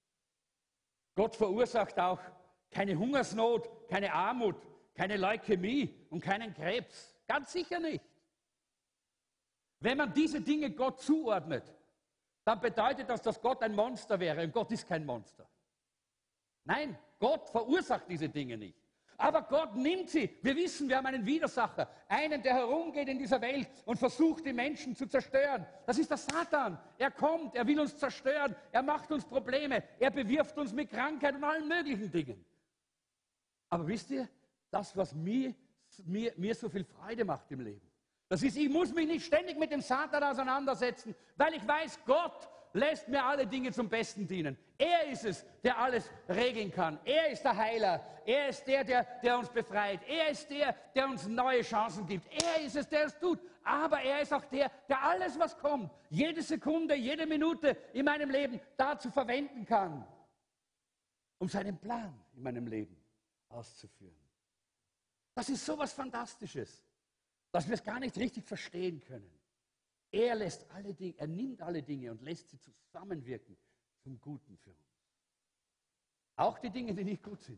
S1: Gott verursacht auch keine Hungersnot, keine Armut, keine Leukämie und keinen Krebs. Ganz sicher nicht. Wenn man diese Dinge Gott zuordnet, dann bedeutet das, dass Gott ein Monster wäre. Und Gott ist kein Monster. Nein, Gott verursacht diese Dinge nicht. Aber Gott nimmt sie. Wir wissen, wir haben einen Widersacher. Einen, der herumgeht in dieser Welt und versucht, die Menschen zu zerstören. Das ist der Satan. Er kommt, er will uns zerstören. Er macht uns Probleme. Er bewirft uns mit Krankheit und allen möglichen Dingen. Aber wisst ihr, das, was mir, mir, mir so viel Freude macht im Leben, das ist, ich muss mich nicht ständig mit dem Satan auseinandersetzen, weil ich weiß, Gott lässt mir alle Dinge zum Besten dienen. Er ist es, der alles regeln kann. Er ist der Heiler. Er ist der, der, der uns befreit. Er ist der, der uns neue Chancen gibt. Er ist es, der es tut. Aber er ist auch der, der alles, was kommt, jede Sekunde, jede Minute in meinem Leben dazu verwenden kann, um seinen Plan in meinem Leben auszuführen. Das ist so was Fantastisches, dass wir es gar nicht richtig verstehen können. Er lässt alle Dinge, er nimmt alle Dinge und lässt sie zusammenwirken zum Guten für uns. Auch die Dinge, die nicht gut sind.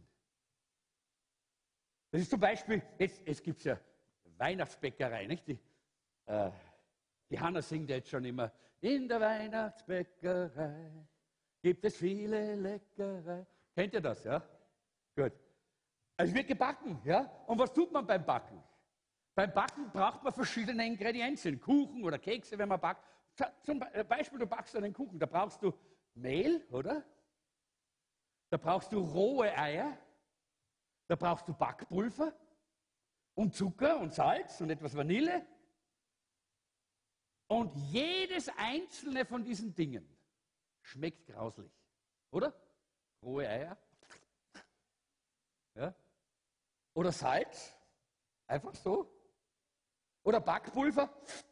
S1: Das ist zum Beispiel, jetzt, jetzt gibt es ja Weihnachtsbäckerei, nicht? Die, äh, die Hanna singt jetzt schon immer, in der Weihnachtsbäckerei gibt es viele Leckerei. Kennt ihr das, ja? Gut. Es wird gebacken, ja? Und was tut man beim Backen? Beim Backen braucht man verschiedene Ingredienzien, Kuchen oder Kekse, wenn man backt. Zum Beispiel, du backst einen Kuchen, da brauchst du Mehl, oder? Da brauchst du rohe Eier, da brauchst du Backpulver und Zucker und Salz und etwas Vanille. Und jedes einzelne von diesen Dingen schmeckt grauslich, oder? Rohe Eier, ja? Oder Salz, einfach so. Oder Backpulver,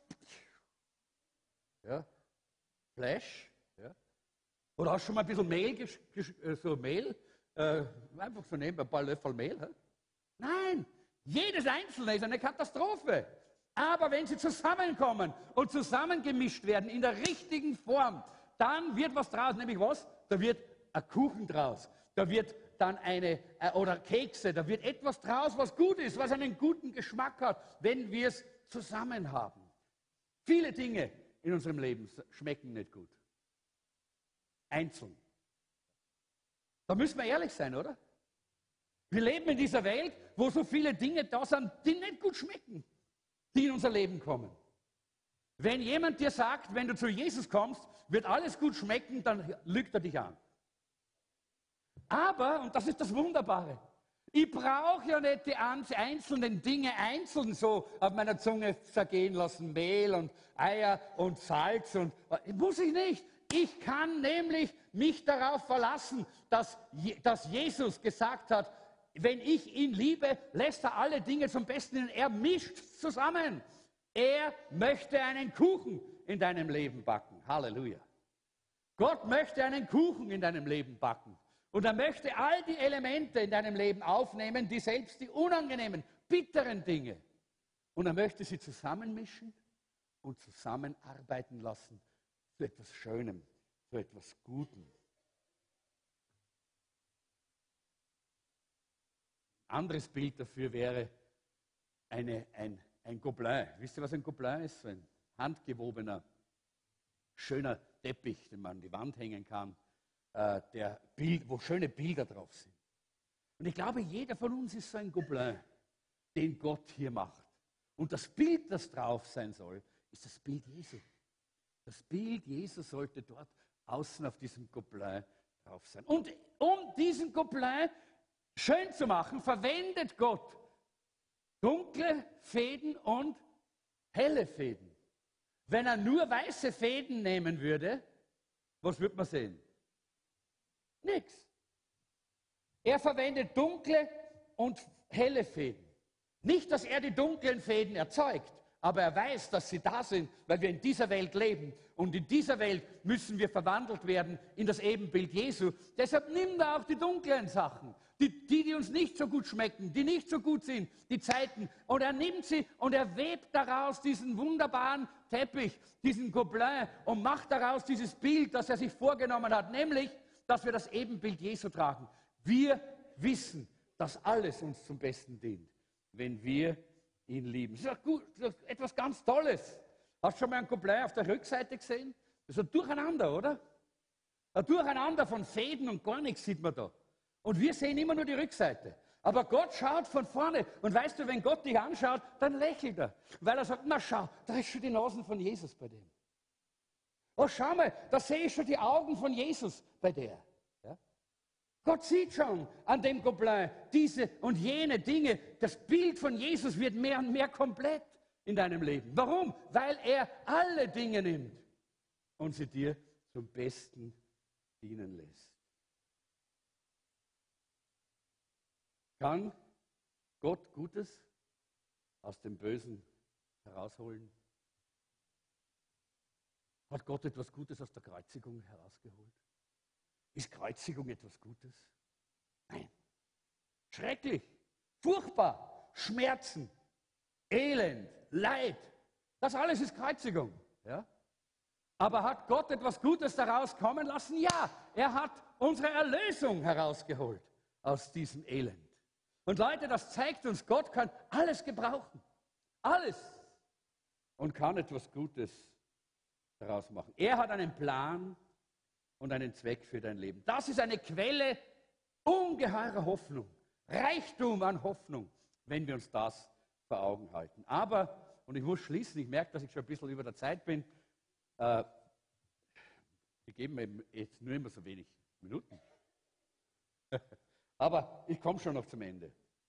S1: ja, Fleisch, ja. Oder hast du schon mal ein bisschen Mehl, so Mehl, äh, einfach so nehmen, ein paar Löffel Mehl. Hä? Nein, jedes Einzelne ist eine Katastrophe. Aber wenn sie zusammenkommen und zusammengemischt werden in der richtigen Form, dann wird was draus, nämlich was? Da wird ein Kuchen draus, da wird dann eine, äh, oder Kekse, da wird etwas draus, was gut ist, was einen guten Geschmack hat, wenn wir es zusammen haben. Viele Dinge in unserem Leben schmecken nicht gut. Einzeln. Da müssen wir ehrlich sein, oder? Wir leben in dieser Welt, wo so viele Dinge da sind, die nicht gut schmecken, die in unser Leben kommen. Wenn jemand dir sagt, wenn du zu Jesus kommst, wird alles gut schmecken, dann lügt er dich an. Aber, und das ist das Wunderbare, ich brauche ja nicht die einzelnen Dinge einzeln so auf meiner Zunge zergehen lassen, Mehl und Eier und Salz und muss ich nicht. Ich kann nämlich mich darauf verlassen, dass, dass Jesus gesagt hat, wenn ich ihn liebe, lässt er alle Dinge zum Besten und er mischt zusammen. Er möchte einen Kuchen in deinem Leben backen. Halleluja. Gott möchte einen Kuchen in deinem Leben backen. Und er möchte all die Elemente in deinem Leben aufnehmen, die selbst die unangenehmen, bitteren Dinge Und er möchte sie zusammenmischen und zusammenarbeiten lassen zu etwas Schönem, zu etwas Gutem. Ein anderes Bild dafür wäre eine, ein, ein Gobelin. Wisst ihr, was ein Gobelin ist? So ein handgewobener, schöner Teppich, den man an die Wand hängen kann, äh, der Bild, wo schöne Bilder drauf sind. Und ich glaube, jeder von uns ist so ein Gobelin, den Gott hier macht. Und das Bild, das drauf sein soll, ist das Bild Jesu. Das Bild Jesu sollte dort außen auf diesem Gobelin drauf sein. Und um diesen Gobelin schön zu machen, verwendet Gott dunkle Fäden und helle Fäden. Wenn er nur weiße Fäden nehmen würde, was würde man sehen? Nichts. Er verwendet dunkle und helle Fäden. Nicht, dass er die dunklen Fäden erzeugt, aber er weiß, dass sie da sind, weil wir in dieser Welt leben. Und in dieser Welt müssen wir verwandelt werden in das Ebenbild Jesu. Deshalb nimmt er auch die dunklen Sachen, die, die, die uns nicht so gut schmecken, die nicht so gut sind, die Zeiten. Und er nimmt sie und er webt daraus diesen wunderbaren Teppich, diesen Gobelin und macht daraus dieses Bild, das er sich vorgenommen hat, nämlich, dass wir das Ebenbild Jesu tragen. Wir wissen, dass alles uns zum Besten dient, wenn wir ihn lieben. Das ist, gut, das ist etwas ganz Tolles. Hast du schon mal ein Gobelin auf der Rückseite gesehen? Das ist ein Durcheinander, oder? Ein Durcheinander von Fäden und gar nichts sieht man da. Und wir sehen immer nur die Rückseite. Aber Gott schaut von vorne. Und weißt du, wenn Gott dich anschaut, dann lächelt er. Weil er sagt, na schau, da ist schon die Nase von Jesus bei dem. Oh, schau mal, da sehe ich schon die Augen von Jesus bei der. Ja? Gott sieht schon an dem Gobelin diese und jene Dinge. Das Bild von Jesus wird mehr und mehr komplett in deinem Leben. Warum? Weil er alle Dinge nimmt und sie dir zum Besten dienen lässt. Kann Gott Gutes aus dem Bösen herausholen? Hat Gott etwas Gutes aus der Kreuzigung herausgeholt? Ist Kreuzigung etwas Gutes? Nein. Schrecklich, furchtbar, Schmerzen, Elend, Leid. Das alles ist Kreuzigung. Ja? Aber hat Gott etwas Gutes daraus kommen lassen? Ja, er hat unsere Erlösung herausgeholt aus diesem Elend. Und Leute, das zeigt uns, Gott kann alles gebrauchen. Alles. Und kann etwas Gutes daraus machen. Er hat einen Plan und einen Zweck für dein Leben. Das ist eine Quelle ungeheurer Hoffnung. Reichtum an Hoffnung, wenn wir uns das vor Augen halten. Aber, und ich muss schließen, ich merke, dass ich schon ein bisschen über der Zeit bin, äh, wir geben mir jetzt nur immer so wenig Minuten. Aber ich komme schon noch zum Ende.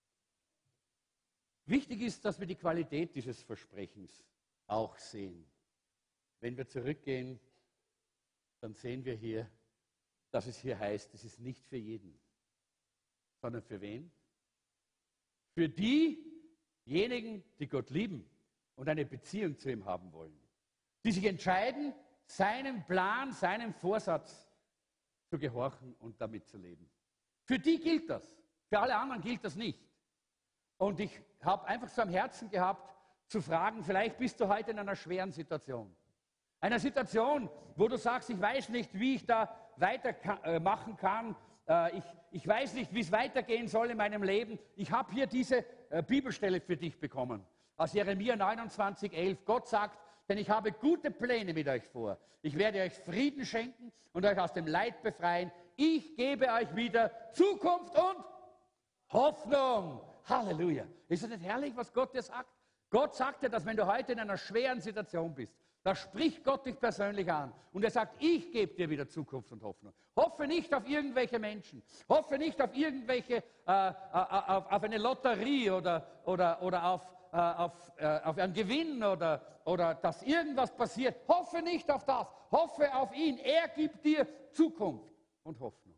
S1: Wichtig ist, dass wir die Qualität dieses Versprechens auch sehen. Wenn wir zurückgehen, dann sehen wir hier, dass es hier heißt, es ist nicht für jeden, sondern für wen? Für diejenigen, die Gott lieben und eine Beziehung zu ihm haben wollen. Die sich entscheiden, seinem Plan, seinem Vorsatz zu gehorchen und damit zu leben. Für die gilt das. Für alle anderen gilt das nicht. Und ich habe einfach so am Herzen gehabt, zu fragen, vielleicht bist du heute in einer schweren Situation. Einer Situation, wo du sagst, ich weiß nicht, wie ich da weitermachen kann. Äh, ich, ich weiß nicht, wie es weitergehen soll in meinem Leben. Ich habe hier diese äh, Bibelstelle für dich bekommen. Aus Jeremia neunundzwanzig, elf. Gott sagt, denn ich habe gute Pläne mit euch vor. Ich werde euch Frieden schenken und euch aus dem Leid befreien. Ich gebe euch wieder Zukunft und Hoffnung. Halleluja. Ist es nicht herrlich, was Gott dir sagt? Gott sagt dir, dass wenn du heute in einer schweren Situation bist, da spricht Gott dich persönlich an. Und er sagt, ich gebe dir wieder Zukunft und Hoffnung. Hoffe nicht auf irgendwelche Menschen. Hoffe nicht auf irgendwelche, äh, auf, auf eine Lotterie oder, oder, oder auf, äh, auf, äh, auf einen Gewinn oder, oder dass irgendwas passiert. Hoffe nicht auf das. Hoffe auf ihn. Er gibt dir Zukunft und Hoffnung.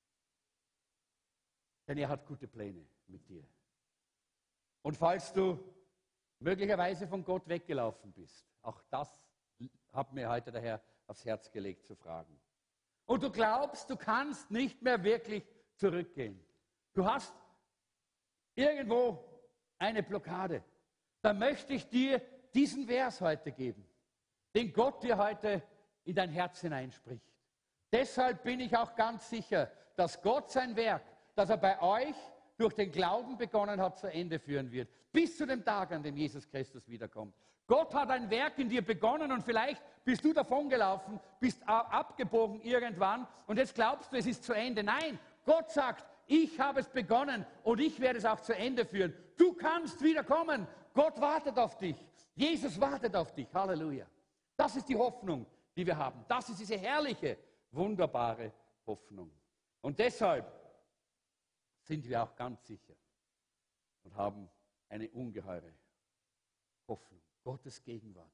S1: Denn er hat gute Pläne mit dir. Und falls du möglicherweise von Gott weggelaufen bist, auch das hat mir heute der Herr aufs Herz gelegt zu fragen. Und du glaubst, du kannst nicht mehr wirklich zurückgehen. Du hast irgendwo eine Blockade. dann möchte ich dir diesen Vers heute geben, den Gott dir heute in dein Herz hineinspricht. Deshalb bin ich auch ganz sicher, dass Gott sein Werk, das er bei euch durch den Glauben begonnen hat, zu Ende führen wird. Bis zu dem Tag, an dem Jesus Christus wiederkommt. Gott hat ein Werk in dir begonnen und vielleicht bist du davongelaufen, bist abgebogen irgendwann und jetzt glaubst du, es ist zu Ende. Nein, Gott sagt, ich habe es begonnen und ich werde es auch zu Ende führen. Du kannst wiederkommen. Gott wartet auf dich. Jesus wartet auf dich. Halleluja. Das ist die Hoffnung, die wir haben. Das ist diese herrliche, wunderbare Hoffnung. Und deshalb sind wir auch ganz sicher und haben eine ungeheure Hoffnung. Gottes Gegenwart,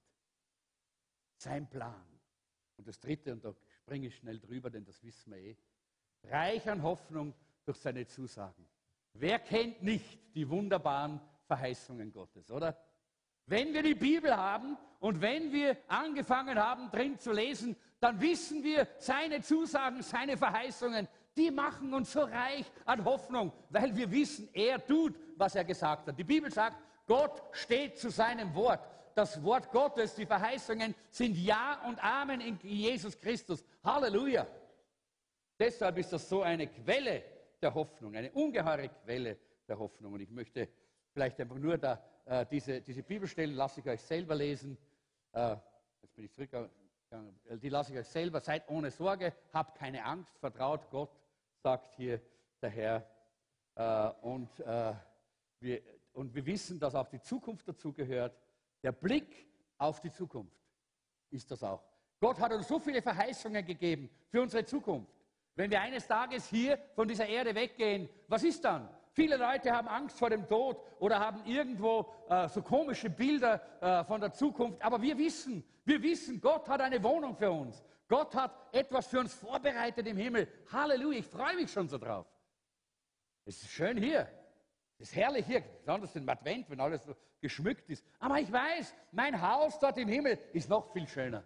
S1: sein Plan. Und das Dritte, und da springe ich schnell drüber, denn das wissen wir eh, reich an Hoffnung durch seine Zusagen. Wer kennt nicht die wunderbaren Verheißungen Gottes, oder? Wenn wir die Bibel haben und wenn wir angefangen haben, drin zu lesen, dann wissen wir, seine Zusagen, seine Verheißungen, die machen uns so reich an Hoffnung, weil wir wissen, er tut, was er gesagt hat. Die Bibel sagt, Gott steht zu seinem Wort. Das Wort Gottes, die Verheißungen sind Ja und Amen in Jesus Christus. Halleluja! Deshalb ist das so eine Quelle der Hoffnung, eine ungeheure Quelle der Hoffnung. Und ich möchte vielleicht einfach nur da, äh, diese, diese Bibelstellen, lasse ich euch selber lesen. Äh, jetzt bin ich zurückgegangen. Die lasse ich euch selber. Seid ohne Sorge, habt keine Angst, vertraut Gott, sagt hier der Herr. Äh, und, äh, wir, und wir wissen, dass auch die Zukunft dazu gehört. Der Blick auf die Zukunft ist das auch. Gott hat uns so viele Verheißungen gegeben für unsere Zukunft. Wenn wir eines Tages hier von dieser Erde weggehen, was ist dann? Viele Leute haben Angst vor dem Tod oder haben irgendwo äh, so komische Bilder äh, von der Zukunft. Aber wir wissen, wir wissen, Gott hat eine Wohnung für uns. Gott hat etwas für uns vorbereitet im Himmel. Halleluja, ich freue mich schon so drauf. Es ist schön hier. Es ist herrlich hier, besonders im Advent, wenn alles so geschmückt ist. Aber ich weiß, mein Haus dort im Himmel ist noch viel schöner.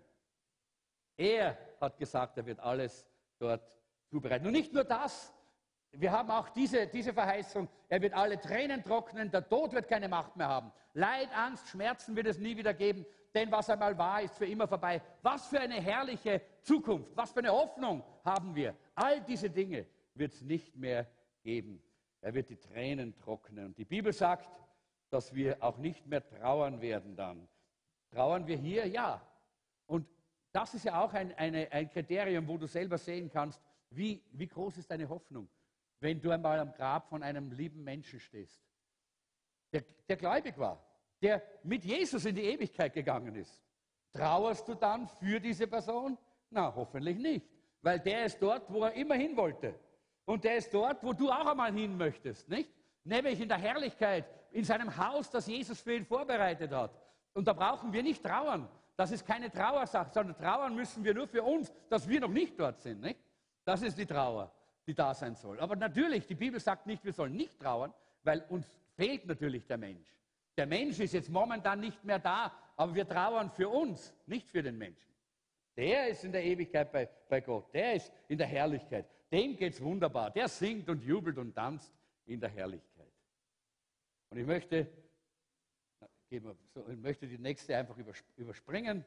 S1: Er hat gesagt, er wird alles dort zubereiten. Und nicht nur das, wir haben auch diese, diese Verheißung, er wird alle Tränen trocknen, der Tod wird keine Macht mehr haben. Leid, Angst, Schmerzen wird es nie wieder geben, denn was einmal war, ist für immer vorbei. Was für eine herrliche Zukunft, was für eine Hoffnung haben wir. All diese Dinge wird es nicht mehr geben. Er wird die Tränen trocknen. Und die Bibel sagt, dass wir auch nicht mehr trauern werden dann. Trauern wir hier? Ja. Und das ist ja auch ein, eine, ein Kriterium, wo du selber sehen kannst, wie, wie groß ist deine Hoffnung, wenn du einmal am Grab von einem lieben Menschen stehst, der, der gläubig war, der mit Jesus in die Ewigkeit gegangen ist. Trauerst du dann für diese Person? Na, hoffentlich nicht, weil der ist dort, wo er immer hin wollte. Und der ist dort, wo du auch einmal hin möchtest, nicht? Nämlich in der Herrlichkeit, in seinem Haus, das Jesus für ihn vorbereitet hat. Und da brauchen wir nicht trauern. Das ist keine Trauersache, sondern trauern müssen wir nur für uns, dass wir noch nicht dort sind, nicht? Das ist die Trauer, die da sein soll. Aber natürlich, die Bibel sagt nicht, wir sollen nicht trauern, weil uns fehlt natürlich der Mensch. Der Mensch ist jetzt momentan nicht mehr da, aber wir trauern für uns, nicht für den Menschen. Der ist in der Ewigkeit bei, bei Gott, der ist in der Herrlichkeit. Dem geht es wunderbar. Der singt und jubelt und tanzt in der Herrlichkeit. Und ich möchte, ich möchte die nächste einfach überspringen.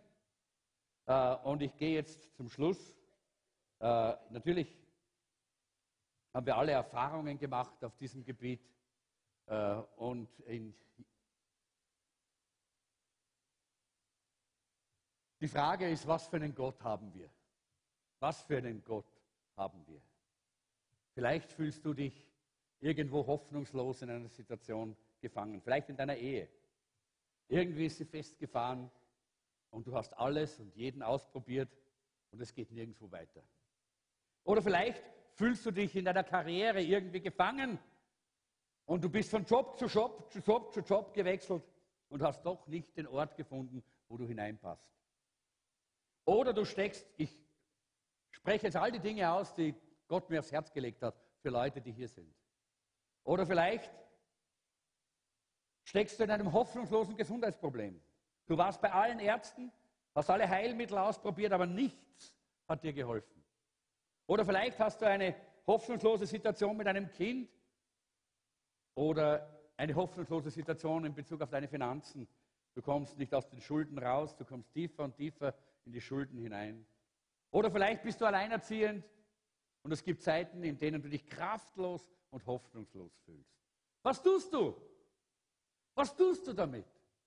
S1: Und ich gehe jetzt zum Schluss. Natürlich haben wir alle Erfahrungen gemacht auf diesem Gebiet. Und in die Frage ist, was für einen Gott haben wir? Was für einen Gott haben wir? Vielleicht fühlst du dich irgendwo hoffnungslos in einer Situation gefangen, vielleicht in deiner Ehe. Irgendwie ist sie festgefahren und du hast alles und jeden ausprobiert und es geht nirgendwo weiter. Oder vielleicht fühlst du dich in deiner Karriere irgendwie gefangen und du bist von Job zu Job, zu Job zu Job gewechselt und hast doch nicht den Ort gefunden, wo du hineinpasst. Oder du steckst, ich spreche jetzt all die Dinge aus, die Gott mir aufs Herz gelegt hat, für Leute, die hier sind. Oder vielleicht steckst du in einem hoffnungslosen Gesundheitsproblem. Du warst bei allen Ärzten, hast alle Heilmittel ausprobiert, aber nichts hat dir geholfen. Oder vielleicht hast du eine hoffnungslose Situation mit einem Kind oder eine hoffnungslose Situation in Bezug auf deine Finanzen. Du kommst nicht aus den Schulden raus, du kommst tiefer und tiefer in die Schulden hinein. Oder vielleicht bist du alleinerziehend und es gibt Zeiten, in denen du dich kraftlos und hoffnungslos fühlst. Was tust du? Was tust du damit?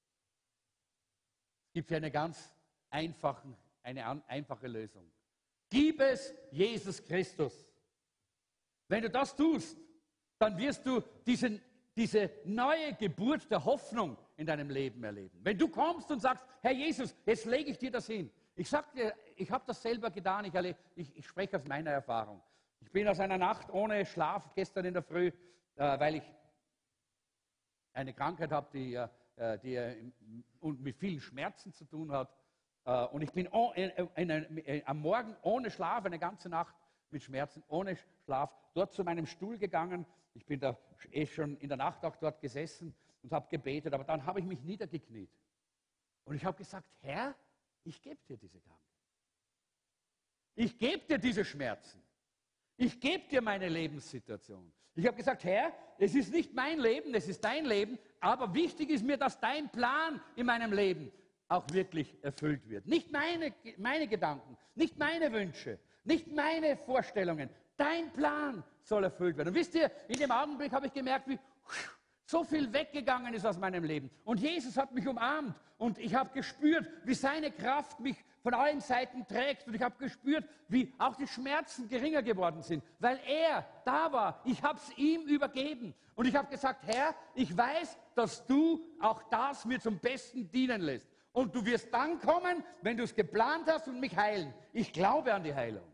S1: Es gibt hier eine ganz einfache, eine an, einfache Lösung. Gib es Jesus Christus. Wenn du das tust, dann wirst du diesen, diese neue Geburt der Hoffnung in deinem Leben erleben. Wenn du kommst und sagst, Herr Jesus, jetzt lege ich dir das hin. Ich sage dir, ich habe das selber getan, ich, erlebe, ich, ich spreche aus meiner Erfahrung. Ich bin aus einer Nacht ohne Schlaf gestern in der Früh, äh, weil ich eine Krankheit habe, die, äh, die äh, mit vielen Schmerzen zu tun hat. Äh, und ich bin oh, in, in, in, in, am Morgen ohne Schlaf, eine ganze Nacht mit Schmerzen, ohne Schlaf, dort zu meinem Stuhl gegangen. Ich bin da eh schon in der Nacht auch dort gesessen und habe gebetet, aber dann habe ich mich niedergekniet. Und ich habe gesagt, Herr, ich gebe dir diese Krankheit. Ich gebe dir diese Schmerzen. Ich gebe dir meine Lebenssituation. Ich habe gesagt, Herr, es ist nicht mein Leben, es ist dein Leben, aber wichtig ist mir, dass dein Plan in meinem Leben auch wirklich erfüllt wird. Nicht meine, meine Gedanken, nicht meine Wünsche, nicht meine Vorstellungen. Dein Plan soll erfüllt werden. Und wisst ihr, in dem Augenblick habe ich gemerkt, wie so viel weggegangen ist aus meinem Leben. Und Jesus hat mich umarmt und ich habe gespürt, wie seine Kraft mich von allen Seiten trägt. Und ich habe gespürt, wie auch die Schmerzen geringer geworden sind, weil er da war. Ich habe es ihm übergeben. Und ich habe gesagt, Herr, ich weiß, dass du auch das mir zum Besten dienen lässt. Und du wirst dann kommen, wenn du es geplant hast und mich heilen. Ich glaube an die Heilung.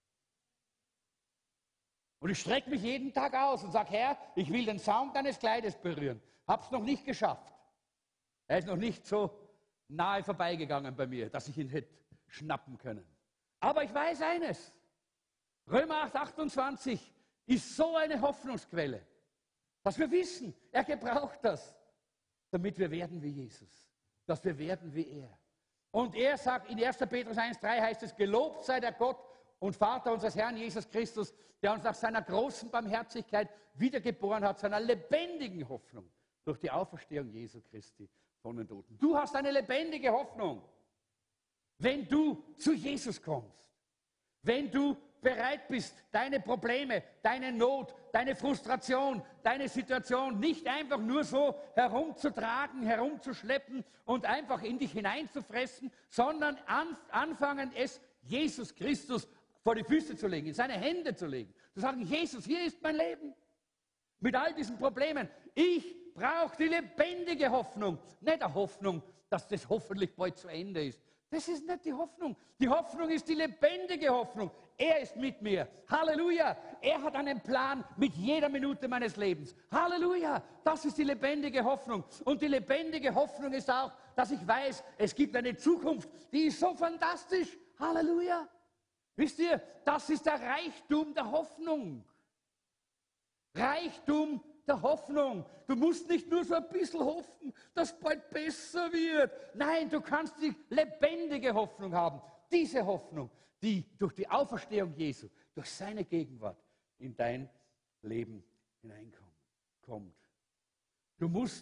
S1: Und ich strecke mich jeden Tag aus und sage, Herr, ich will den Saum deines Kleides berühren. Hab's noch nicht geschafft. Er ist noch nicht so nahe vorbeigegangen bei mir, dass ich ihn hätte schnappen können. Aber ich weiß eines. Römer acht, achtundzwanzig ist so eine Hoffnungsquelle, dass wir wissen, er gebraucht das, damit wir werden wie Jesus. Dass wir werden wie er. Und er sagt in erster Petrus eins, drei heißt es, gelobt sei der Gott und Vater unseres Herrn Jesus Christus, der uns nach seiner großen Barmherzigkeit wiedergeboren hat, seiner lebendigen Hoffnung durch die Auferstehung Jesu Christi von den Toten. Du hast eine lebendige Hoffnung, wenn du zu Jesus kommst, wenn du bereit bist, deine Probleme, deine Not, deine Frustration, deine Situation nicht einfach nur so herumzutragen, herumzuschleppen und einfach in dich hineinzufressen, sondern an, anfangen, es Jesus Christus vor die Füße zu legen, in seine Hände zu legen. Zu sagen, Jesus, hier ist mein Leben. Mit all diesen Problemen. Ich brauche die lebendige Hoffnung. Nicht eine Hoffnung, dass das hoffentlich bald zu Ende ist. Das ist nicht die Hoffnung. Die Hoffnung ist die lebendige Hoffnung. Er ist mit mir. Halleluja. Er hat einen Plan mit jeder Minute meines Lebens. Halleluja. Das ist die lebendige Hoffnung. Und die lebendige Hoffnung ist auch, dass ich weiß, es gibt eine Zukunft, die ist so fantastisch. Halleluja. Wisst ihr, das ist der Reichtum der Hoffnung. Reichtum der Hoffnung. Du musst nicht nur so ein bisschen hoffen, dass es bald besser wird. Nein, du kannst die lebendige Hoffnung haben. Diese Hoffnung, die durch die Auferstehung Jesu, durch seine Gegenwart in dein Leben hineinkommt. Du musst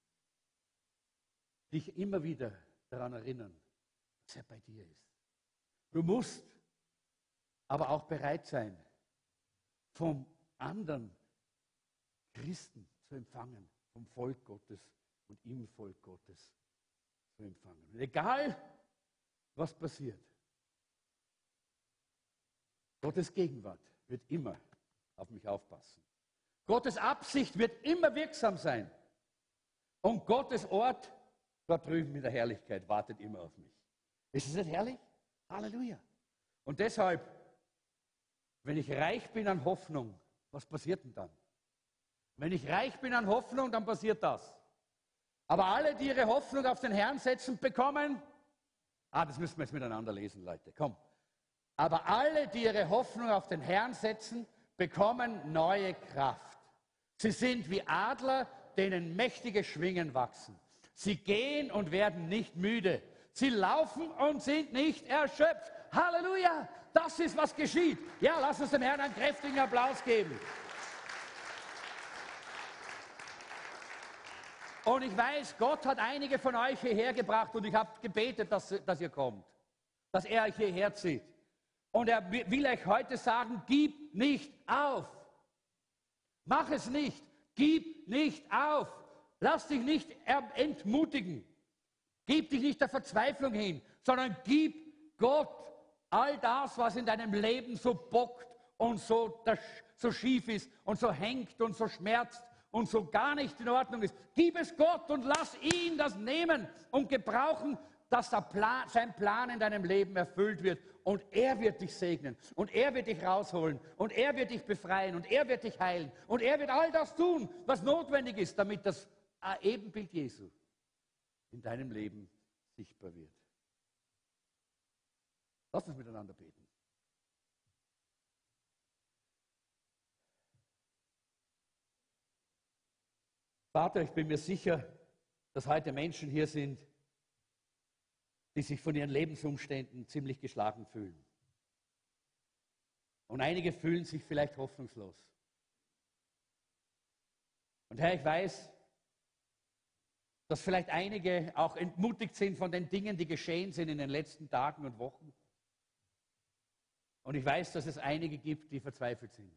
S1: dich immer wieder daran erinnern, dass er bei dir ist. Du musst aber auch bereit sein, vom anderen Christen zu empfangen, vom Volk Gottes und im Volk Gottes zu empfangen. Und egal, was passiert, Gottes Gegenwart wird immer auf mich aufpassen. Gottes Absicht wird immer wirksam sein. Und Gottes Ort dort drüben in der Herrlichkeit wartet immer auf mich. Ist es nicht herrlich? Halleluja. Und deshalb, wenn ich reich bin an Hoffnung, was passiert denn dann? Wenn ich reich bin an Hoffnung, dann passiert das. Aber alle, die ihre Hoffnung auf den Herrn setzen, bekommen, ah, das müssen wir jetzt miteinander lesen, Leute, komm. Aber alle, die ihre Hoffnung auf den Herrn setzen, bekommen neue Kraft. Sie sind wie Adler, denen mächtige Schwingen wachsen. Sie gehen und werden nicht müde. Sie laufen und sind nicht erschöpft. Halleluja! Das ist, was geschieht. Ja, lass uns dem Herrn einen kräftigen Applaus geben. Und ich weiß, Gott hat einige von euch hierher gebracht und ich habe gebetet, dass, dass ihr kommt, dass er euch hierher zieht. Und er will euch heute sagen, gib nicht auf. Mach es nicht. Gib nicht auf. Lass dich nicht entmutigen. Gib dich nicht der Verzweiflung hin, sondern gib Gott all das, was in deinem Leben so bockt und so, so schief ist und so hängt und so schmerzt und so gar nicht in Ordnung ist. Gib es Gott und lass ihn das nehmen und gebrauchen, dass der Plan, sein Plan in deinem Leben erfüllt wird. Und er wird dich segnen und er wird dich rausholen und er wird dich befreien und er wird dich heilen und er wird all das tun, was notwendig ist, damit das Ebenbild Jesu in deinem Leben sichtbar wird. Lass uns miteinander beten. Vater, ich bin mir sicher, dass heute Menschen hier sind, die sich von ihren Lebensumständen ziemlich geschlagen fühlen. Und einige fühlen sich vielleicht hoffnungslos. Und Herr, ich weiß, dass vielleicht einige auch entmutigt sind von den Dingen, die geschehen sind in den letzten Tagen und Wochen. Und ich weiß, dass es einige gibt, die verzweifelt sind.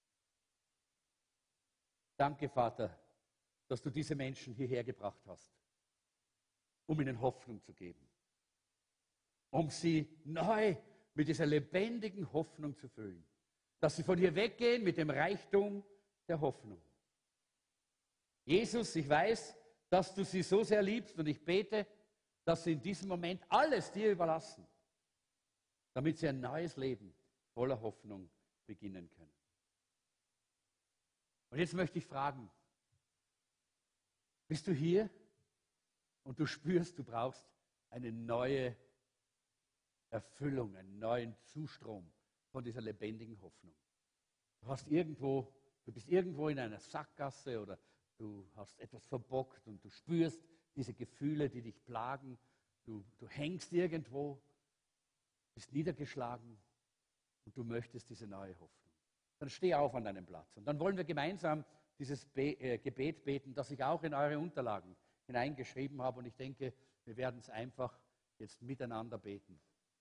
S1: Danke, Vater, dass du diese Menschen hierher gebracht hast, um ihnen Hoffnung zu geben. Um sie neu mit dieser lebendigen Hoffnung zu füllen. Dass sie von hier weggehen mit dem Reichtum der Hoffnung. Jesus, ich weiß, dass du sie so sehr liebst und ich bete, dass sie in diesem Moment alles dir überlassen, damit sie ein neues Leben voller Hoffnung beginnen können. Und jetzt möchte ich fragen, bist du hier und du spürst, du brauchst eine neue Erfüllung, einen neuen Zustrom von dieser lebendigen Hoffnung. Du hast irgendwo, du bist irgendwo in einer Sackgasse oder du hast etwas verbockt und du spürst diese Gefühle, die dich plagen. Du, du hängst irgendwo, bist niedergeschlagen und du möchtest diese neue Hoffnung. Dann steh auf an deinem Platz und dann wollen wir gemeinsam dieses Be äh, Gebet beten, das ich auch in eure Unterlagen hineingeschrieben habe und ich denke, wir werden es einfach jetzt miteinander beten.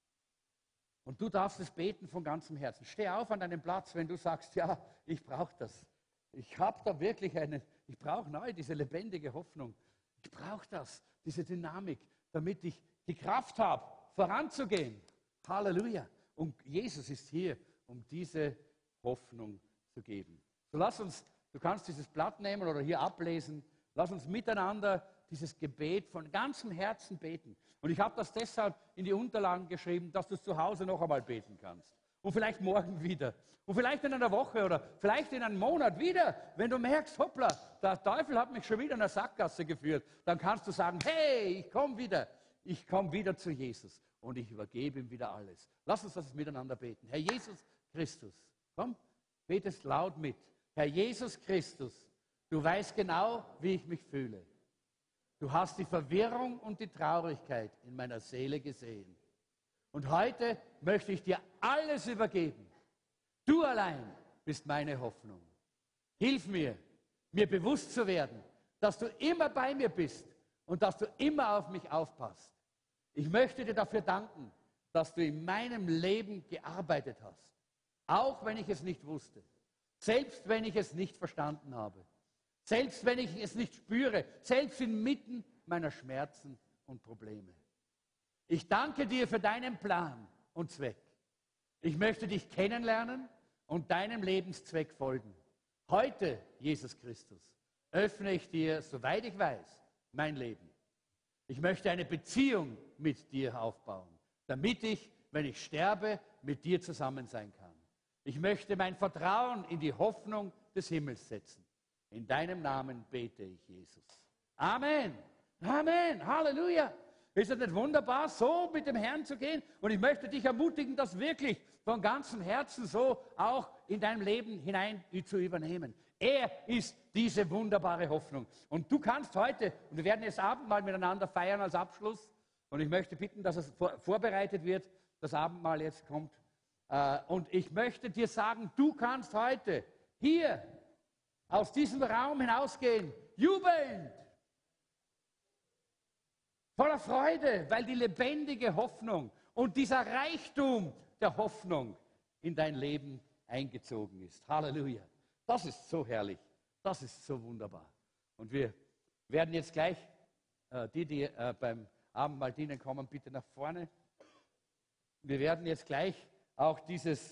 S1: Und du darfst es beten von ganzem Herzen. Steh auf an deinem Platz, wenn du sagst, ja, ich brauche das. Ich habe da wirklich eine, ich brauche neu diese lebendige Hoffnung. Ich brauche das, diese Dynamik, damit ich die Kraft habe, voranzugehen. Halleluja. Und Jesus ist hier, um diese Hoffnung zu geben. So lass uns, du kannst dieses Blatt nehmen oder hier ablesen. Lass uns miteinander dieses Gebet von ganzem Herzen beten. Und ich habe das deshalb in die Unterlagen geschrieben, dass du es zu Hause noch einmal beten kannst. Und vielleicht morgen wieder. Und vielleicht in einer Woche oder vielleicht in einem Monat wieder. Wenn du merkst, hoppla, der Teufel hat mich schon wieder in eine Sackgasse geführt, dann kannst du sagen, hey, ich komme wieder. Ich komme wieder zu Jesus und ich übergebe ihm wieder alles. Lass uns das miteinander beten. Herr Jesus Christus, komm, bete es laut mit. Herr Jesus Christus, du weißt genau, wie ich mich fühle. Du hast die Verwirrung und die Traurigkeit in meiner Seele gesehen. Und heute möchte ich dir alles übergeben. Du allein bist meine Hoffnung. Hilf mir, mir bewusst zu werden, dass du immer bei mir bist und dass du immer auf mich aufpasst. Ich möchte dir dafür danken, dass du in meinem Leben gearbeitet hast. Auch wenn ich es nicht wusste. Selbst wenn ich es nicht verstanden habe. Selbst wenn ich es nicht spüre, selbst inmitten meiner Schmerzen und Probleme. Ich danke dir für deinen Plan und Zweck. Ich möchte dich kennenlernen und deinem Lebenszweck folgen. Heute, Jesus Christus, öffne ich dir, soweit ich weiß, mein Leben. Ich möchte eine Beziehung mit dir aufbauen, damit ich, wenn ich sterbe, mit dir zusammen sein kann. Ich möchte mein Vertrauen in die Hoffnung des Himmels setzen. In deinem Namen bete ich, Jesus. Amen. Amen. Halleluja. Ist das nicht wunderbar, so mit dem Herrn zu gehen? Und ich möchte dich ermutigen, das wirklich von ganzem Herzen so auch in dein Leben hinein zu übernehmen. Er ist diese wunderbare Hoffnung. Und du kannst heute, und wir werden das Abendmahl miteinander feiern als Abschluss, und ich möchte bitten, dass es vor, vorbereitet wird, das Abendmahl jetzt kommt. Äh, und ich möchte dir sagen, du kannst heute hier aus diesem Raum hinausgehen, jubelnd, Voller Freude, weil die lebendige Hoffnung und dieser Reichtum der Hoffnung in dein Leben eingezogen ist. Halleluja. Das ist so herrlich. Das ist so wunderbar. Und wir werden jetzt gleich, äh, die, die äh, beim Abendmahl dienen, kommen bitte nach vorne. Wir werden jetzt gleich auch dieses,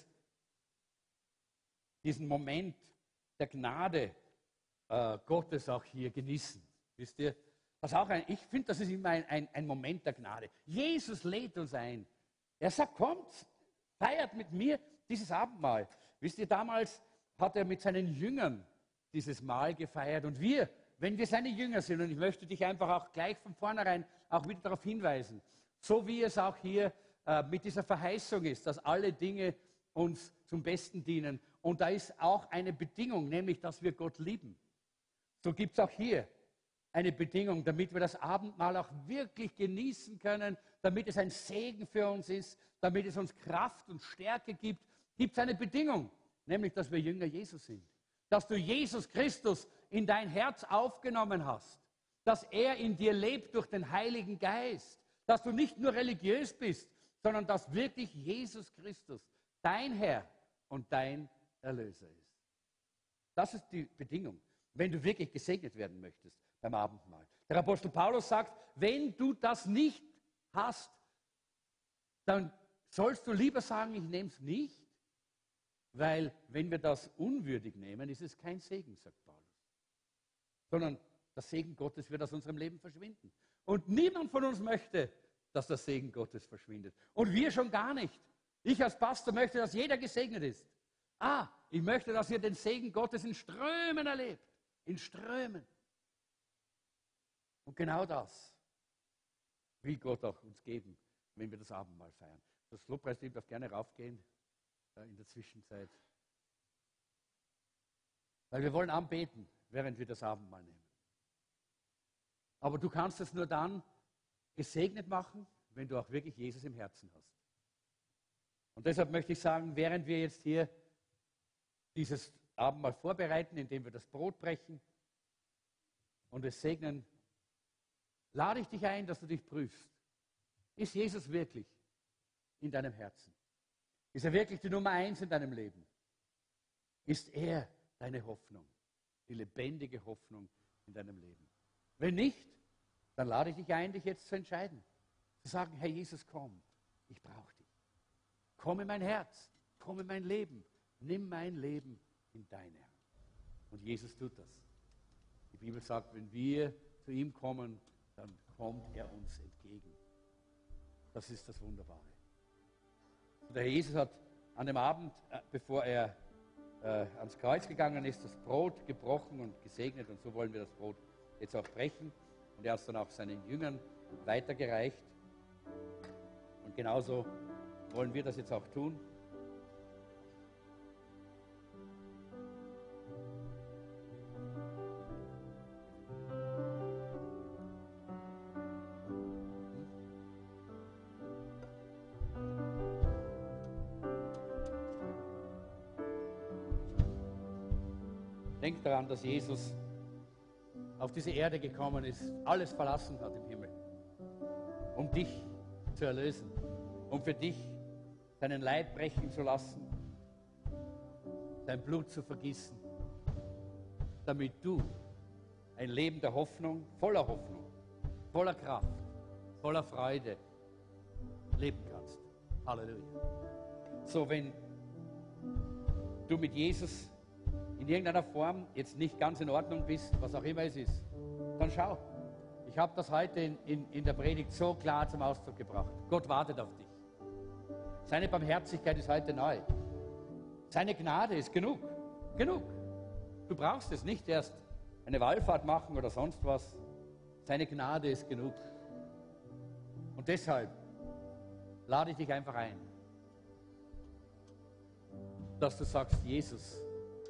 S1: diesen Moment der Gnade äh, Gottes auch hier genießen. Wisst ihr? Das auch ein, ich finde, das ist immer ein, ein, ein Moment der Gnade. Jesus lädt uns ein. Er sagt, kommt, feiert mit mir dieses Abendmahl. Wisst ihr, damals hat er mit seinen Jüngern dieses Mahl gefeiert. Und wir, wenn wir seine Jünger sind, und ich möchte dich einfach auch gleich von vornherein auch wieder darauf hinweisen, so wie es auch hier äh, mit dieser Verheißung ist, dass alle Dinge uns zum Besten dienen. Und da ist auch eine Bedingung, nämlich, dass wir Gott lieben. So gibt es auch hier eine Bedingung, damit wir das Abendmahl auch wirklich genießen können, damit es ein Segen für uns ist, damit es uns Kraft und Stärke gibt, gibt es eine Bedingung, nämlich, dass wir Jünger Jesus sind. Dass du Jesus Christus in dein Herz aufgenommen hast, dass er in dir lebt durch den Heiligen Geist, dass du nicht nur religiös bist, sondern dass wirklich Jesus Christus dein Herr und dein Erlöser ist. Das ist die Bedingung, wenn du wirklich gesegnet werden möchtest beim Abendmahl. Der Apostel Paulus sagt, wenn du das nicht hast, dann sollst du lieber sagen, ich nehme es nicht, weil wenn wir das unwürdig nehmen, ist es kein Segen, sagt Paulus, sondern das Segen Gottes wird aus unserem Leben verschwinden. Und niemand von uns möchte, dass der Segen Gottes verschwindet. Und wir schon gar nicht. Ich als Pastor möchte, dass jeder gesegnet ist. Ah, ich möchte, dass ihr den Segen Gottes in Strömen erlebt. In Strömen. Und genau das will Gott auch uns geben, wenn wir das Abendmahl feiern. Das Lobpreisteam darf gerne raufgehen äh, in der Zwischenzeit. Weil wir wollen anbeten, während wir das Abendmahl nehmen. Aber du kannst es nur dann gesegnet machen, wenn du auch wirklich Jesus im Herzen hast. Und deshalb möchte ich sagen, während wir jetzt hier dieses Abendmahl vorbereiten, indem wir das Brot brechen und es segnen, lade ich dich ein, dass du dich prüfst. Ist Jesus wirklich in deinem Herzen? Ist er wirklich die Nummer eins in deinem Leben? Ist er deine Hoffnung, die lebendige Hoffnung in deinem Leben? Wenn nicht, dann lade ich dich ein, dich jetzt zu entscheiden. Zu sagen, Herr Jesus, komm, ich brauche dich. Komm in mein Herz, komm in mein Leben, nimm mein Leben in deine Hand. Und Jesus tut das. Die Bibel sagt, wenn wir zu ihm kommen, dann kommt er uns entgegen. Das ist das Wunderbare. Und der Herr Jesus hat an dem Abend, bevor er äh, ans Kreuz gegangen ist, das Brot gebrochen und gesegnet. Und so wollen wir das Brot jetzt auch brechen. Und er hat es dann auch seinen Jüngern weitergereicht. Und genauso wollen wir das jetzt auch tun. Denk daran, dass Jesus auf diese Erde gekommen ist, alles verlassen hat im Himmel, um dich zu erlösen, um für dich deinen Leib brechen zu lassen, dein Blut zu vergießen, damit du ein Leben der Hoffnung, voller Hoffnung, voller Kraft, voller Freude leben kannst. Halleluja. So, wenn du mit Jesus in irgendeiner Form jetzt nicht ganz in Ordnung bist, was auch immer es ist, dann schau. Ich habe das heute in, in, in der Predigt so klar zum Ausdruck gebracht. Gott wartet auf dich. Seine Barmherzigkeit ist heute neu. Seine Gnade ist genug. Genug. Du brauchst es nicht erst eine Wallfahrt machen oder sonst was. Seine Gnade ist genug. Und deshalb lade ich dich einfach ein, dass du sagst, Jesus,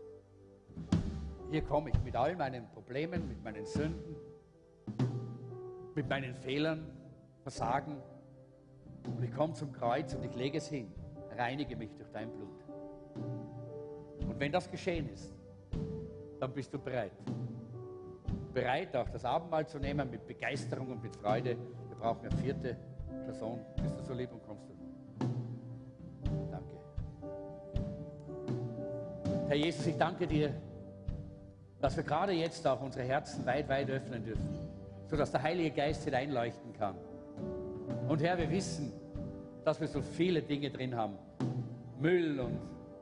S1: hier komme ich mit all meinen Problemen, mit meinen Sünden, mit meinen Fehlern, Versagen. Und ich komme zum Kreuz und ich lege es hin. Reinige mich durch dein Blut. Und wenn das geschehen ist, dann bist du bereit. Bereit, auch das Abendmahl zu nehmen mit Begeisterung und mit Freude. Der Wir brauchen eine vierte Person. Bist du so lieb und kommst du? Danke. Herr Jesus, ich danke dir, dass wir gerade jetzt auch unsere Herzen weit, weit öffnen dürfen, sodass der Heilige Geist hineinleuchten kann. Und Herr, wir wissen, dass wir so viele Dinge drin haben. Müll und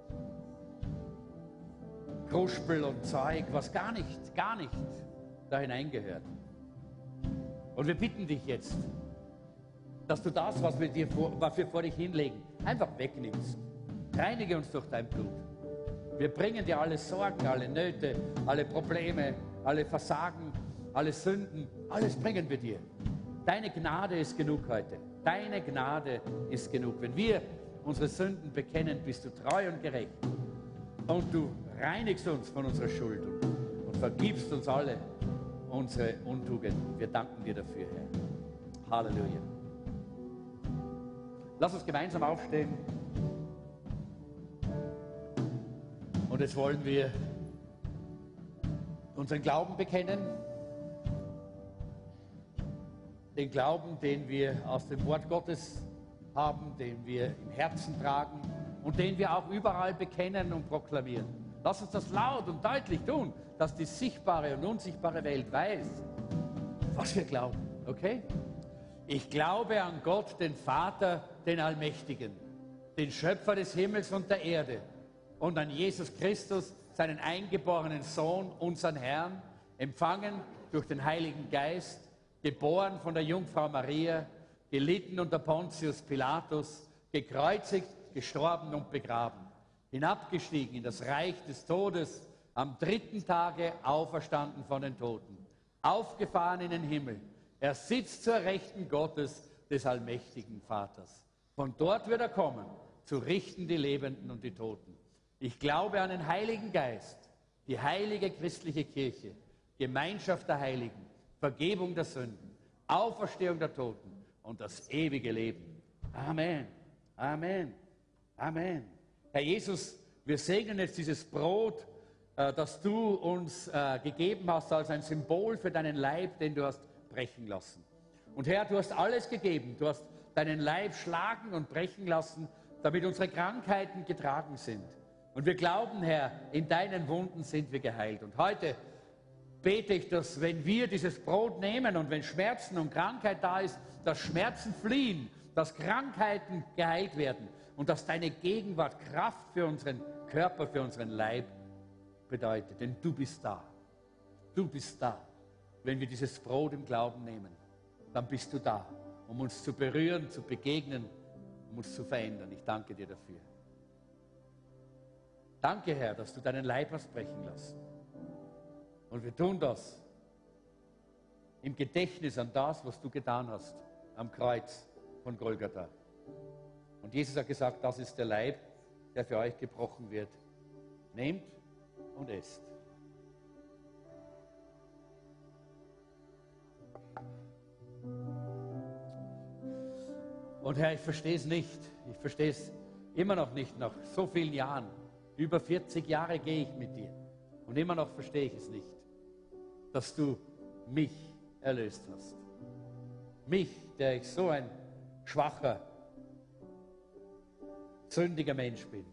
S1: Kruspel und Zeug, was gar nicht, gar nicht da hineingehört. Und wir bitten dich jetzt, dass du das, was wir, dir vor, was wir vor dich hinlegen, einfach wegnimmst. Reinige uns durch dein Blut. Wir bringen dir alle Sorgen, alle Nöte, alle Probleme, alle Versagen, alle Sünden, alles bringen wir dir. Deine Gnade ist genug heute. Deine Gnade ist genug. Wenn wir unsere Sünden bekennen, bist du treu und gerecht. Und du reinigst uns von unserer Schuld und vergibst uns alle unsere Untugenden. Wir danken dir dafür, Herr. Halleluja. Lass uns gemeinsam aufstehen. Und jetzt wollen wir unseren Glauben bekennen. Den Glauben, den wir aus dem Wort Gottes haben, den wir im Herzen tragen und den wir auch überall bekennen und proklamieren. Lass uns das laut und deutlich tun, dass die sichtbare und unsichtbare Welt weiß, was wir glauben. Okay? Ich glaube an Gott, den Vater, den Allmächtigen, den Schöpfer des Himmels und der Erde, und an Jesus Christus, seinen eingeborenen Sohn, unseren Herrn, empfangen durch den Heiligen Geist, geboren von der Jungfrau Maria, gelitten unter Pontius Pilatus, gekreuzigt, gestorben und begraben, hinabgestiegen in das Reich des Todes, am dritten Tage auferstanden von den Toten, aufgefahren in den Himmel. Er sitzt zur Rechten Gottes, des allmächtigen Vaters. Von dort wird er kommen, zu richten die Lebenden und die Toten. Ich glaube an den Heiligen Geist, die heilige christliche Kirche, Gemeinschaft der Heiligen, Vergebung der Sünden, Auferstehung der Toten und das ewige Leben. Amen, Amen, Amen. Herr Jesus, wir segnen jetzt dieses Brot, äh, das du uns äh, gegeben hast als ein Symbol für deinen Leib, den du hast brechen lassen. Und Herr, du hast alles gegeben. Du hast deinen Leib schlagen und brechen lassen, damit unsere Krankheiten getragen sind. Und wir glauben, Herr, in deinen Wunden sind wir geheilt. Und heute bete ich, dass wenn wir dieses Brot nehmen und wenn Schmerzen und Krankheit da ist, dass Schmerzen fliehen, dass Krankheiten geheilt werden und dass deine Gegenwart Kraft für unseren Körper, für unseren Leib bedeutet. Denn du bist da. Du bist da. Wenn wir dieses Brot im Glauben nehmen, dann bist du da, um uns zu berühren, zu begegnen, um uns zu verändern. Ich danke dir dafür. Danke, Herr, dass du deinen Leib hast brechen lassen. Und wir tun das im Gedächtnis an das, was du getan hast am Kreuz von Golgatha. Und Jesus hat gesagt, das ist der Leib, der für euch gebrochen wird. Nehmt und esst. Und Herr, ich verstehe es nicht. Ich verstehe es immer noch nicht nach so vielen Jahren. Über vierzig Jahre gehe ich mit dir. Und immer noch verstehe ich es nicht, dass du mich erlöst hast. Mich, der ich so ein schwacher, sündiger Mensch bin.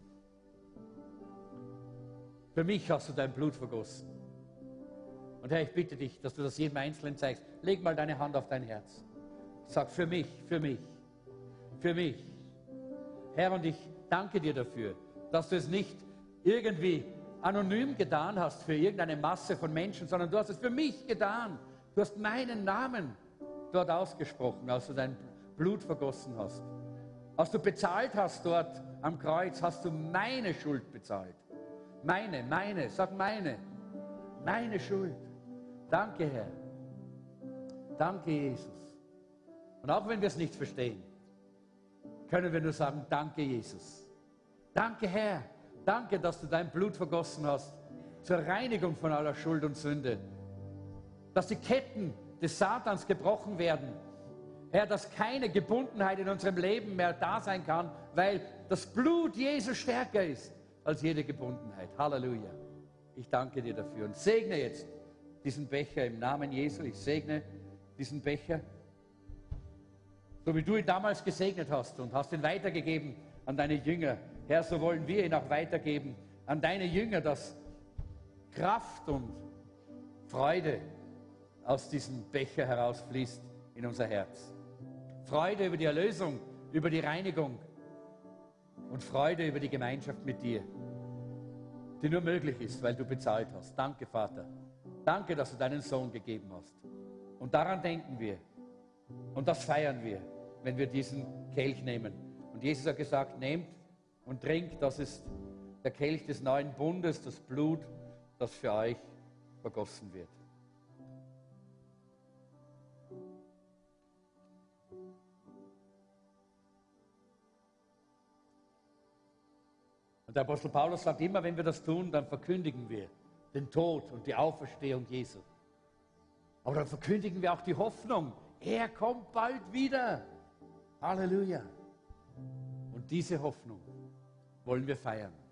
S1: Für mich hast du dein Blut vergossen. Und Herr, ich bitte dich, dass du das jedem Einzelnen zeigst. Leg mal deine Hand auf dein Herz. Sag, für mich, für mich, für mich. Herr, und ich danke dir dafür, dass du es nicht irgendwie anonym getan hast für irgendeine Masse von Menschen, sondern du hast es für mich getan. Du hast meinen Namen dort ausgesprochen, als du dein Blut vergossen hast. Als du bezahlt hast dort am Kreuz, hast du meine Schuld bezahlt. Meine, meine, sag meine. Meine Schuld. Danke, Herr. Danke, Jesus. Und auch wenn wir es nicht verstehen, können wir nur sagen, danke, Jesus. Danke, Herr. Danke, dass du dein Blut vergossen hast zur Reinigung von aller Schuld und Sünde. Dass die Ketten des Satans gebrochen werden. Herr, dass keine Gebundenheit in unserem Leben mehr da sein kann, weil das Blut Jesu stärker ist als jede Gebundenheit. Halleluja. Ich danke dir dafür und segne jetzt diesen Becher im Namen Jesu. Ich segne diesen Becher So wie du ihn damals gesegnet hast und hast ihn weitergegeben an deine Jünger. Herr, so wollen wir ihn auch weitergeben an deine Jünger, dass Kraft und Freude aus diesem Becher herausfließt in unser Herz. Freude über die Erlösung, über die Reinigung und Freude über die Gemeinschaft mit dir, die nur möglich ist, weil du bezahlt hast. Danke, Vater. Danke, dass du deinen Sohn gegeben hast. Und daran denken wir. Und das feiern wir, wenn wir diesen Kelch nehmen. Und Jesus hat gesagt, nehmt und trinkt, das ist der Kelch des neuen Bundes, das Blut, das für euch vergossen wird. Und der Apostel Paulus sagt immer, wenn wir das tun, dann verkündigen wir den Tod und die Auferstehung Jesu. Aber dann verkündigen wir auch die Hoffnung, er kommt bald wieder. Halleluja. Und diese Hoffnung wollen wir feiern.